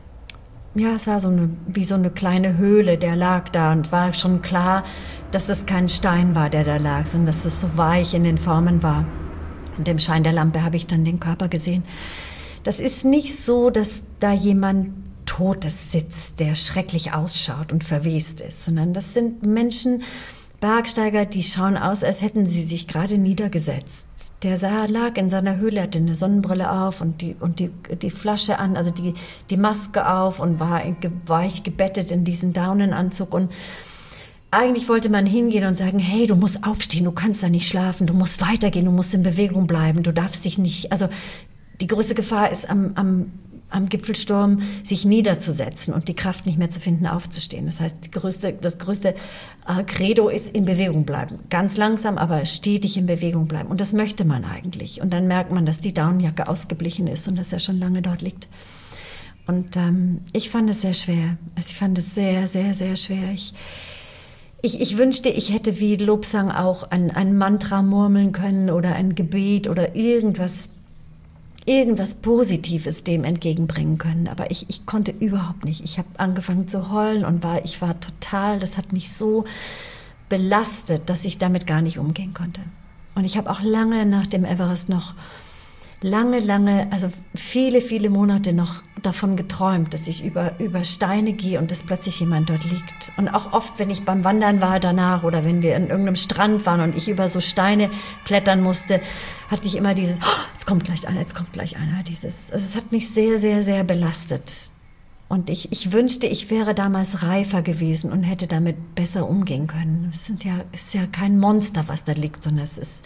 ja, es war so eine, wie so eine kleine Höhle, der lag da und war schon klar, dass es kein Stein war, der da lag, sondern dass es so weich in den Formen war. In dem Schein der Lampe habe ich dann den Körper gesehen. Das ist nicht so, dass da jemand Totes sitzt, der schrecklich ausschaut und verwest ist, sondern das sind Menschen, Bergsteiger, die schauen aus, als hätten sie sich gerade niedergesetzt. Der sah, lag in seiner Höhle, hatte eine Sonnenbrille auf und die, und die, die Flasche an, also die, die Maske auf und war weich gebettet in diesen Daunenanzug und eigentlich wollte man hingehen und sagen, hey, du musst aufstehen, du kannst da nicht schlafen, du musst weitergehen, du musst in Bewegung bleiben, du darfst dich nicht, also die größte Gefahr ist am, am, am Gipfelsturm, sich niederzusetzen und die Kraft nicht mehr zu finden, aufzustehen. Das heißt, die größte, das größte äh, Credo ist in Bewegung bleiben. Ganz langsam, aber stetig in Bewegung bleiben. Und das möchte man eigentlich. Und dann merkt man, dass die Daunenjacke ausgeblichen ist und dass er schon lange dort liegt. Und ähm, ich fand es sehr schwer. Also ich fand es sehr, sehr, sehr schwer. Ich, Ich, ich wünschte, ich hätte wie Lobsang auch ein, ein Mantra murmeln können oder ein Gebet oder irgendwas, irgendwas Positives dem entgegenbringen können. Aber ich, ich konnte überhaupt nicht. Ich habe angefangen zu heulen und war, ich war total, das hat mich so belastet, dass ich damit gar nicht umgehen konnte. Und ich habe auch lange nach dem Everest noch lange, lange, also viele, viele Monate noch davon geträumt, dass ich über, über Steine gehe und dass plötzlich jemand dort liegt. Und auch oft, wenn ich beim Wandern war danach oder wenn wir an irgendeinem Strand waren und ich über so Steine klettern musste, hatte ich immer dieses, oh, jetzt kommt gleich einer, jetzt kommt gleich einer. Dieses, also es hat mich sehr, sehr, sehr belastet. Und ich, ich wünschte, ich wäre damals reifer gewesen und hätte damit besser umgehen können. Es sind ja, ist ja kein Monster, was da liegt, sondern es ist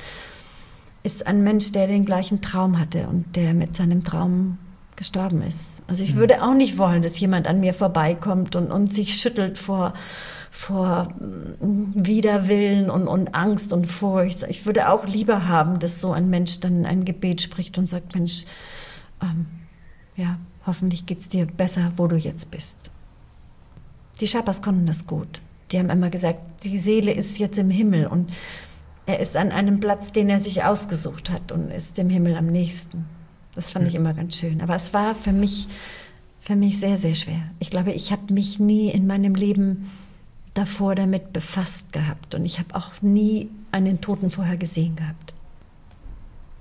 ist ein Mensch, der den gleichen Traum hatte und der mit seinem Traum gestorben ist. Also ich würde auch nicht wollen, dass jemand an mir vorbeikommt und, und sich schüttelt vor, vor Widerwillen und, und Angst und Furcht. Ich würde auch lieber haben, dass so ein Mensch dann ein Gebet spricht und sagt, Mensch, ähm, ja, hoffentlich geht's dir besser, wo du jetzt bist. Die Sherpas konnten das gut. Die haben immer gesagt, die Seele ist jetzt im Himmel und er ist an einem Platz, den er sich ausgesucht hat und ist dem Himmel am nächsten. Das fand ich immer ganz schön. Aber es war für mich, für mich sehr, sehr schwer. Ich glaube, ich habe mich nie in meinem Leben davor damit befasst gehabt. Und ich habe auch nie einen Toten vorher gesehen gehabt.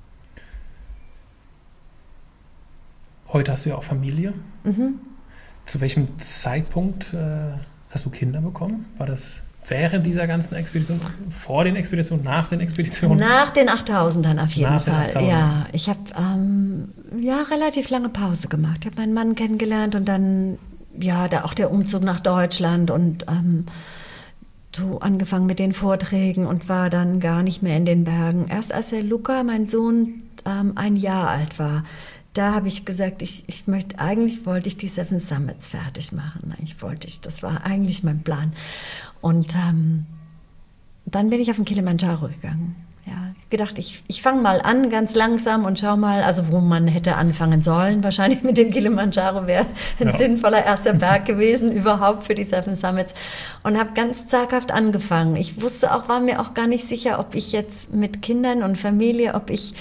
Heute hast du ja auch Familie. Mhm. Zu welchem Zeitpunkt äh, hast du Kinder bekommen? War das während dieser ganzen Expedition, vor den Expeditionen, nach den Expeditionen? Nach den achttausendern auf jeden nach Fall. Ja, ich habe ähm, ja relativ lange Pause gemacht. Ich habe meinen Mann kennengelernt und dann ja, da auch der Umzug nach Deutschland und ähm, so angefangen mit den Vorträgen und war dann gar nicht mehr in den Bergen. Erst als der Luca, mein Sohn, ähm, ein Jahr alt war, da habe ich gesagt, ich, ich möchte, eigentlich wollte ich die Seven Summits fertig machen. Ich wollte ich, das war eigentlich mein Plan. Und ähm, dann bin ich auf den Kilimanjaro gegangen. Ja, gedacht, ich, ich fange mal an, ganz langsam und schau mal, also wo man hätte anfangen sollen. Wahrscheinlich mit dem Kilimanjaro wäre ein ja. sinnvoller erster Berg gewesen überhaupt für die Seven Summits. Und habe ganz zaghaft angefangen. Ich wusste auch, war mir auch gar nicht sicher, ob ich jetzt mit Kindern und Familie, ob ich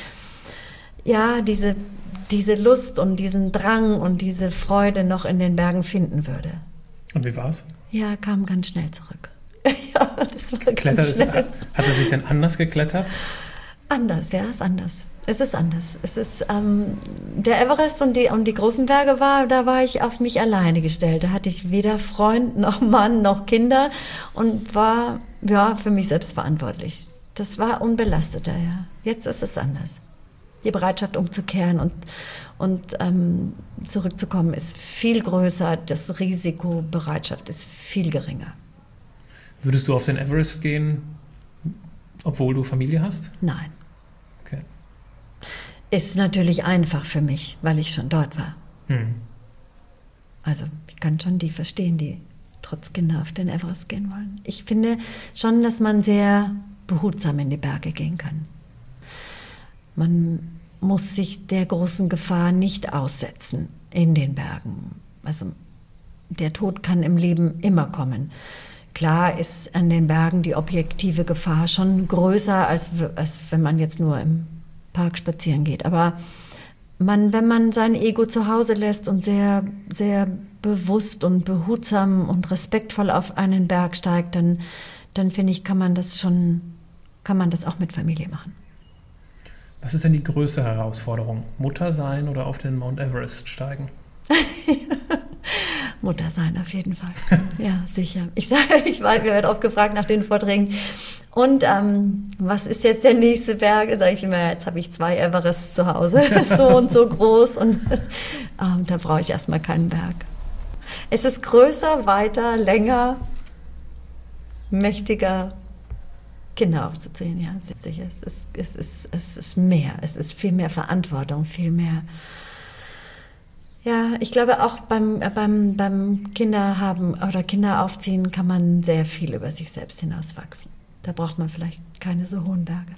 ja diese, diese Lust und diesen Drang und diese Freude noch in den Bergen finden würde. Und wie war's? Ja, kam ganz schnell zurück. Ja, das war Klettert es, hat es sich denn anders geklettert? Anders, ja, ist anders. Es ist anders. Es ist, ähm, der Everest und die, und die großen Berge war, da war ich auf mich alleine gestellt. Da hatte ich weder Freund, noch Mann, noch Kinder und war, ja, für mich selbst verantwortlich. Das war unbelasteter, ja. Jetzt ist es anders. Die Bereitschaft umzukehren und, und ähm, zurückzukommen ist viel größer. Das Risikobereitschaft ist viel geringer. Würdest du auf den Everest gehen, obwohl du Familie hast? Nein. Okay. Ist natürlich einfach für mich, weil ich schon dort war. Hm. Also ich kann schon die verstehen, die trotz Kinder auf den Everest gehen wollen. Ich finde schon, dass man sehr behutsam in die Berge gehen kann. Man muss sich der großen Gefahr nicht aussetzen in den Bergen. Also der Tod kann im Leben immer kommen. Klar ist an den Bergen die objektive Gefahr schon größer, als, als wenn man jetzt nur im Park spazieren geht. Aber man, wenn man sein Ego zu Hause lässt und sehr, sehr bewusst und behutsam und respektvoll auf einen Berg steigt, dann, dann finde ich, kann man das schon, kann man das auch mit Familie machen. Was ist denn die größte Herausforderung? Mutter sein oder auf den Mount Everest steigen? Mutter sein auf jeden Fall. Ja, sicher. Ich sage, ich werde oft gefragt nach den Vorträgen. Und ähm, was ist jetzt der nächste Berg? Da sage ich immer, jetzt habe ich zwei Everests zu Hause, so und so groß. Und ähm, da brauche ich erstmal keinen Berg. Es ist größer, weiter, länger, mächtiger, Kinder aufzuziehen. Ja, sicher. Es ist, es ist, es ist mehr. Es ist viel mehr Verantwortung, viel mehr. Ja, ich glaube auch beim, beim, beim Kinderhaben oder Kinderaufziehen kann man sehr viel über sich selbst hinauswachsen. Da braucht man vielleicht keine so hohen Berge.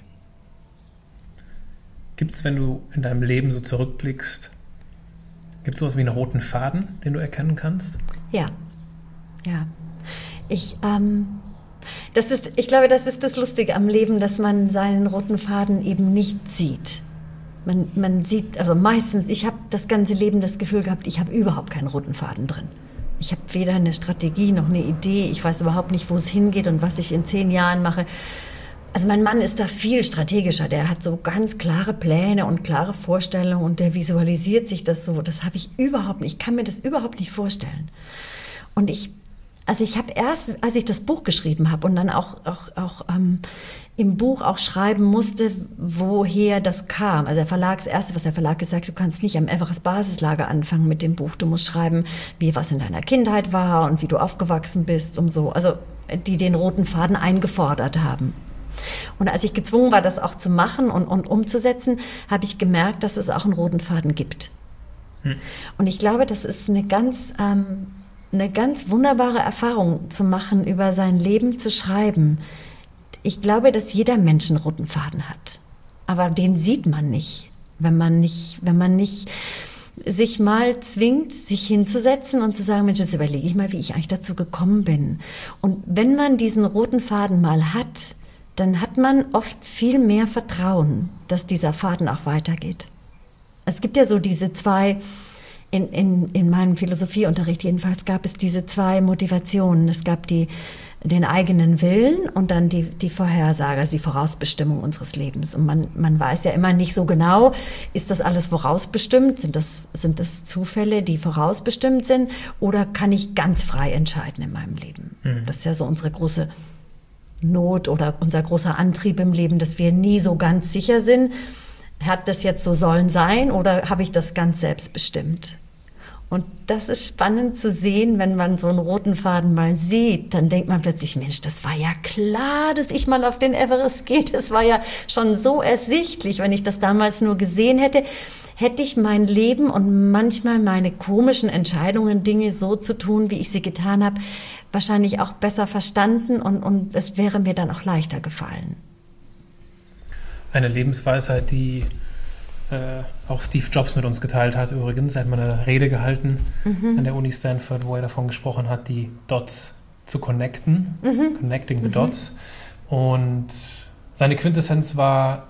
Gibt es, wenn du in deinem Leben so zurückblickst, gibt es sowas wie einen roten Faden, den du erkennen kannst? Ja, ja. Ich, ähm, das ist, ich glaube, das ist das Lustige am Leben, dass man seinen roten Faden eben nicht sieht. Man, man sieht, also meistens, ich habe das ganze Leben das Gefühl gehabt, ich habe überhaupt keinen roten Faden drin. Ich habe weder eine Strategie noch eine Idee, ich weiß überhaupt nicht, wo es hingeht und was ich in zehn Jahren mache. Also mein Mann ist da viel strategischer, der hat so ganz klare Pläne und klare Vorstellungen und der visualisiert sich das so. Das habe ich überhaupt nicht, ich kann mir das überhaupt nicht vorstellen. Und ich, also ich habe erst, als ich das Buch geschrieben habe und dann auch, auch, auch ähm, im Buch auch schreiben musste, woher das kam. Also der Verlag, das Erste, was der Verlag gesagt hat, du kannst nicht am Everest Basislager anfangen mit dem Buch. Du musst schreiben, wie was in deiner Kindheit war und wie du aufgewachsen bist und so. Also die den roten Faden eingefordert haben. Und als ich gezwungen war, das auch zu machen und, und umzusetzen, habe ich gemerkt, dass es auch einen roten Faden gibt. Hm. Und ich glaube, das ist eine ganz, ähm, eine ganz wunderbare Erfahrung zu machen, über sein Leben zu schreiben. Ich glaube, dass jeder Mensch einen roten Faden hat. Aber den sieht man nicht, wenn man nicht, wenn man nicht sich mal zwingt, sich hinzusetzen und zu sagen, Mensch, jetzt überlege ich mal, wie ich eigentlich dazu gekommen bin. Und wenn man diesen roten Faden mal hat, dann hat man oft viel mehr Vertrauen, dass dieser Faden auch weitergeht. Es gibt ja so diese zwei, in, in, in meinem Philosophieunterricht jedenfalls gab es diese zwei Motivationen. Es gab die den eigenen Willen und dann die, die Vorhersage, also die Vorausbestimmung unseres Lebens. Und man, man weiß ja immer nicht so genau, ist das alles vorausbestimmt? Sind das, sind das Zufälle, die vorausbestimmt sind? Oder kann ich ganz frei entscheiden in meinem Leben? Mhm. Das ist ja so unsere große Not oder unser großer Antrieb im Leben, dass wir nie so ganz sicher sind. Hat das jetzt so sollen sein oder habe ich das ganz selbst bestimmt? Und das ist spannend zu sehen, wenn man so einen roten Faden mal sieht, dann denkt man plötzlich, Mensch, das war ja klar, dass ich mal auf den Everest gehe. Das war ja schon so ersichtlich. Wenn ich das damals nur gesehen hätte, hätte ich mein Leben und manchmal meine komischen Entscheidungen, Dinge so zu tun, wie ich sie getan habe, wahrscheinlich auch besser verstanden und, und es wäre mir dann auch leichter gefallen. Eine Lebensweisheit, die Äh, auch Steve Jobs mit uns geteilt hat übrigens. Er hat mal eine Rede gehalten mhm. an der Uni Stanford, wo er davon gesprochen hat, die Dots zu connecten, mhm. connecting the mhm. dots. Und seine Quintessenz war,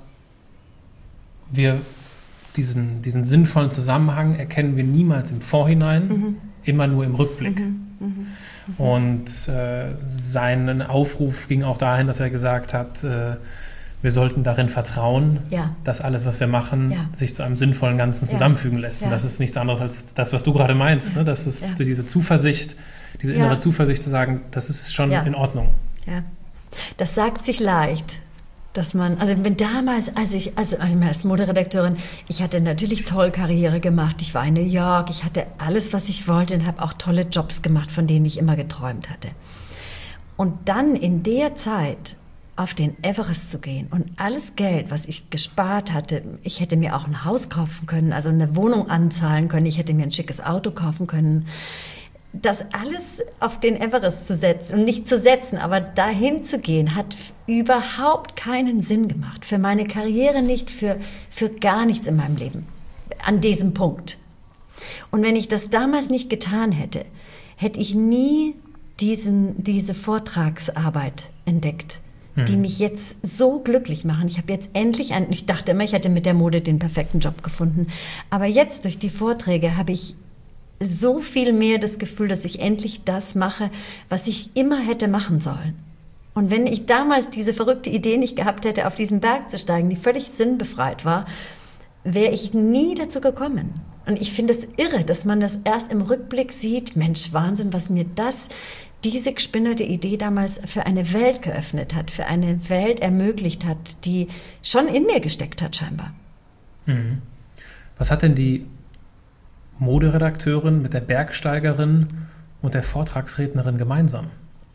wir diesen, diesen sinnvollen Zusammenhang erkennen wir niemals im Vorhinein, mhm. immer nur im Rückblick. Mhm. Mhm. Mhm. Und äh, sein Aufruf ging auch dahin, dass er gesagt hat, äh, wir sollten darin vertrauen, ja. dass alles, was wir machen, ja. sich zu einem sinnvollen Ganzen zusammenfügen lässt. Ja. Und das ist nichts anderes als das, was du gerade meinst. Ja. Ne? Das ist ja. diese Zuversicht, diese innere ja. Zuversicht zu sagen, das ist schon ja. in Ordnung. Ja. Das sagt sich leicht, dass man, also wenn damals, als ich, also als Moderedakteurin, ich hatte natürlich toll Karriere gemacht. Ich war in New York, ich hatte alles, was ich wollte und habe auch tolle Jobs gemacht, von denen ich immer geträumt hatte. Und dann in der Zeit auf den Everest zu gehen und alles Geld, was ich gespart hatte, ich hätte mir auch ein Haus kaufen können, also eine Wohnung anzahlen können, ich hätte mir ein schickes Auto kaufen können, das alles auf den Everest zu setzen und nicht zu setzen, aber dahin zu gehen, hat überhaupt keinen Sinn gemacht. Für meine Karriere nicht, für, für gar nichts in meinem Leben. An diesem Punkt. Und wenn ich das damals nicht getan hätte, hätte ich nie diesen, diese Vortragsarbeit entdeckt, die mich jetzt so glücklich machen. Ich habe jetzt endlich, ein, ich dachte immer, ich hätte mit der Mode den perfekten Job gefunden. Aber jetzt durch die Vorträge habe ich so viel mehr das Gefühl, dass ich endlich das mache, was ich immer hätte machen sollen. Und wenn ich damals diese verrückte Idee nicht gehabt hätte, auf diesen Berg zu steigen, die völlig sinnbefreit war, wäre ich nie dazu gekommen. Und ich finde es irre, dass man das erst im Rückblick sieht. Mensch, Wahnsinn, was mir das diese gespinnerte Idee damals für eine Welt geöffnet hat, für eine Welt ermöglicht hat, die schon in mir gesteckt hat scheinbar. Mhm. Was hat denn die Moderedakteurin mit der Bergsteigerin und der Vortragsrednerin gemeinsam?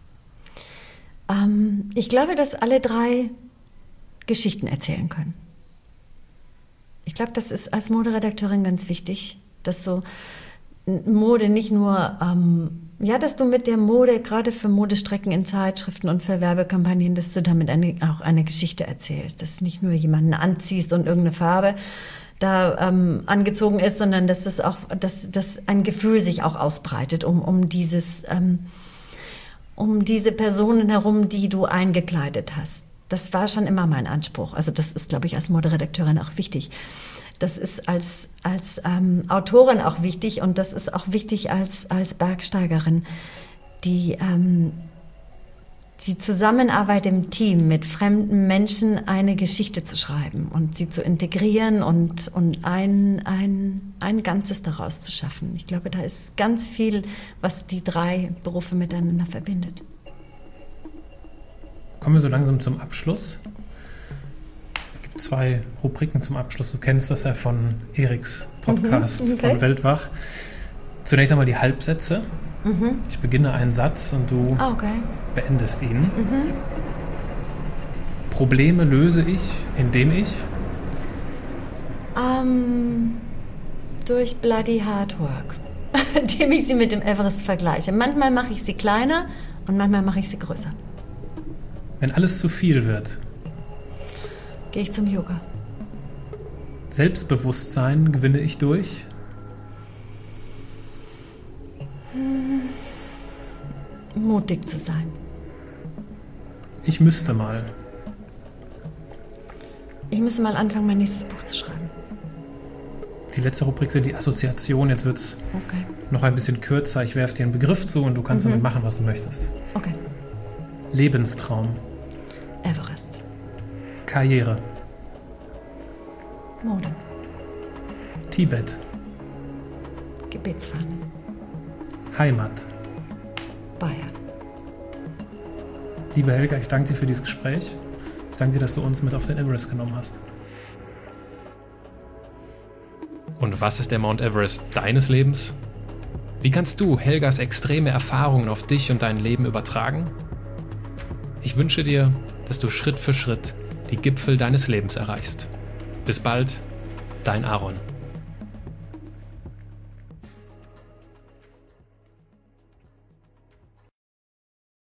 Ähm, ich glaube, dass alle drei Geschichten erzählen können. Ich glaube, das ist als Moderedakteurin ganz wichtig, dass du Mode nicht nur... Ähm, Ja, dass du mit der Mode, gerade für Modestrecken in Zeitschriften und für Werbekampagnen, dass du damit eine, auch eine Geschichte erzählst. Dass du nicht nur jemanden anziehst und irgendeine Farbe da ähm, angezogen ist, sondern dass das auch, dass, dass ein Gefühl sich auch ausbreitet, um, um dieses, ähm, um diese Personen herum, die du eingekleidet hast. Das war schon immer mein Anspruch. Also das ist, glaube ich, als Moderedakteurin auch wichtig. Das ist als, als ähm, Autorin auch wichtig und das ist auch wichtig als, als Bergsteigerin, die, ähm, die Zusammenarbeit im Team mit fremden Menschen eine Geschichte zu schreiben und sie zu integrieren und, und ein, ein, ein Ganzes daraus zu schaffen. Ich glaube, da ist ganz viel, was die drei Berufe miteinander verbindet. Kommen wir so langsam zum Abschluss. Es gibt zwei Rubriken zum Abschluss. Du kennst das ja von Eriks Podcast, mhm, okay. von Weltwach. Zunächst einmal die Halbsätze. Mhm. Ich beginne einen Satz und du oh, okay. beendest ihn. Mhm. Probleme löse ich, indem ich? Um, durch bloody hard work. Indem ich sie mit dem Everest vergleiche. Manchmal mache ich sie kleiner und manchmal mache ich sie größer. Wenn alles zu viel wird? Gehe ich zum Yoga. Selbstbewusstsein gewinne ich durch? Hm. Mutig zu sein. Ich müsste mal. Ich müsste mal anfangen, mein nächstes Buch zu schreiben. Die letzte Rubrik sind die Assoziation. Jetzt wird es okay. noch ein bisschen kürzer. Ich werfe dir einen Begriff zu und du kannst mhm. damit machen, was du möchtest. Okay. Lebenstraum. Everest. Karriere. Mode. Tibet. Gebetsfahne. Heimat. Bayern. Liebe Helga, ich danke dir für dieses Gespräch. Ich danke dir, dass du uns mit auf den Everest genommen hast. Und was ist der Mount Everest deines Lebens? Wie kannst du Helgas extreme Erfahrungen auf dich und dein Leben übertragen? Ich wünsche dir, dass du Schritt für Schritt die Gipfel deines Lebens erreichst. Bis bald, dein Aaron.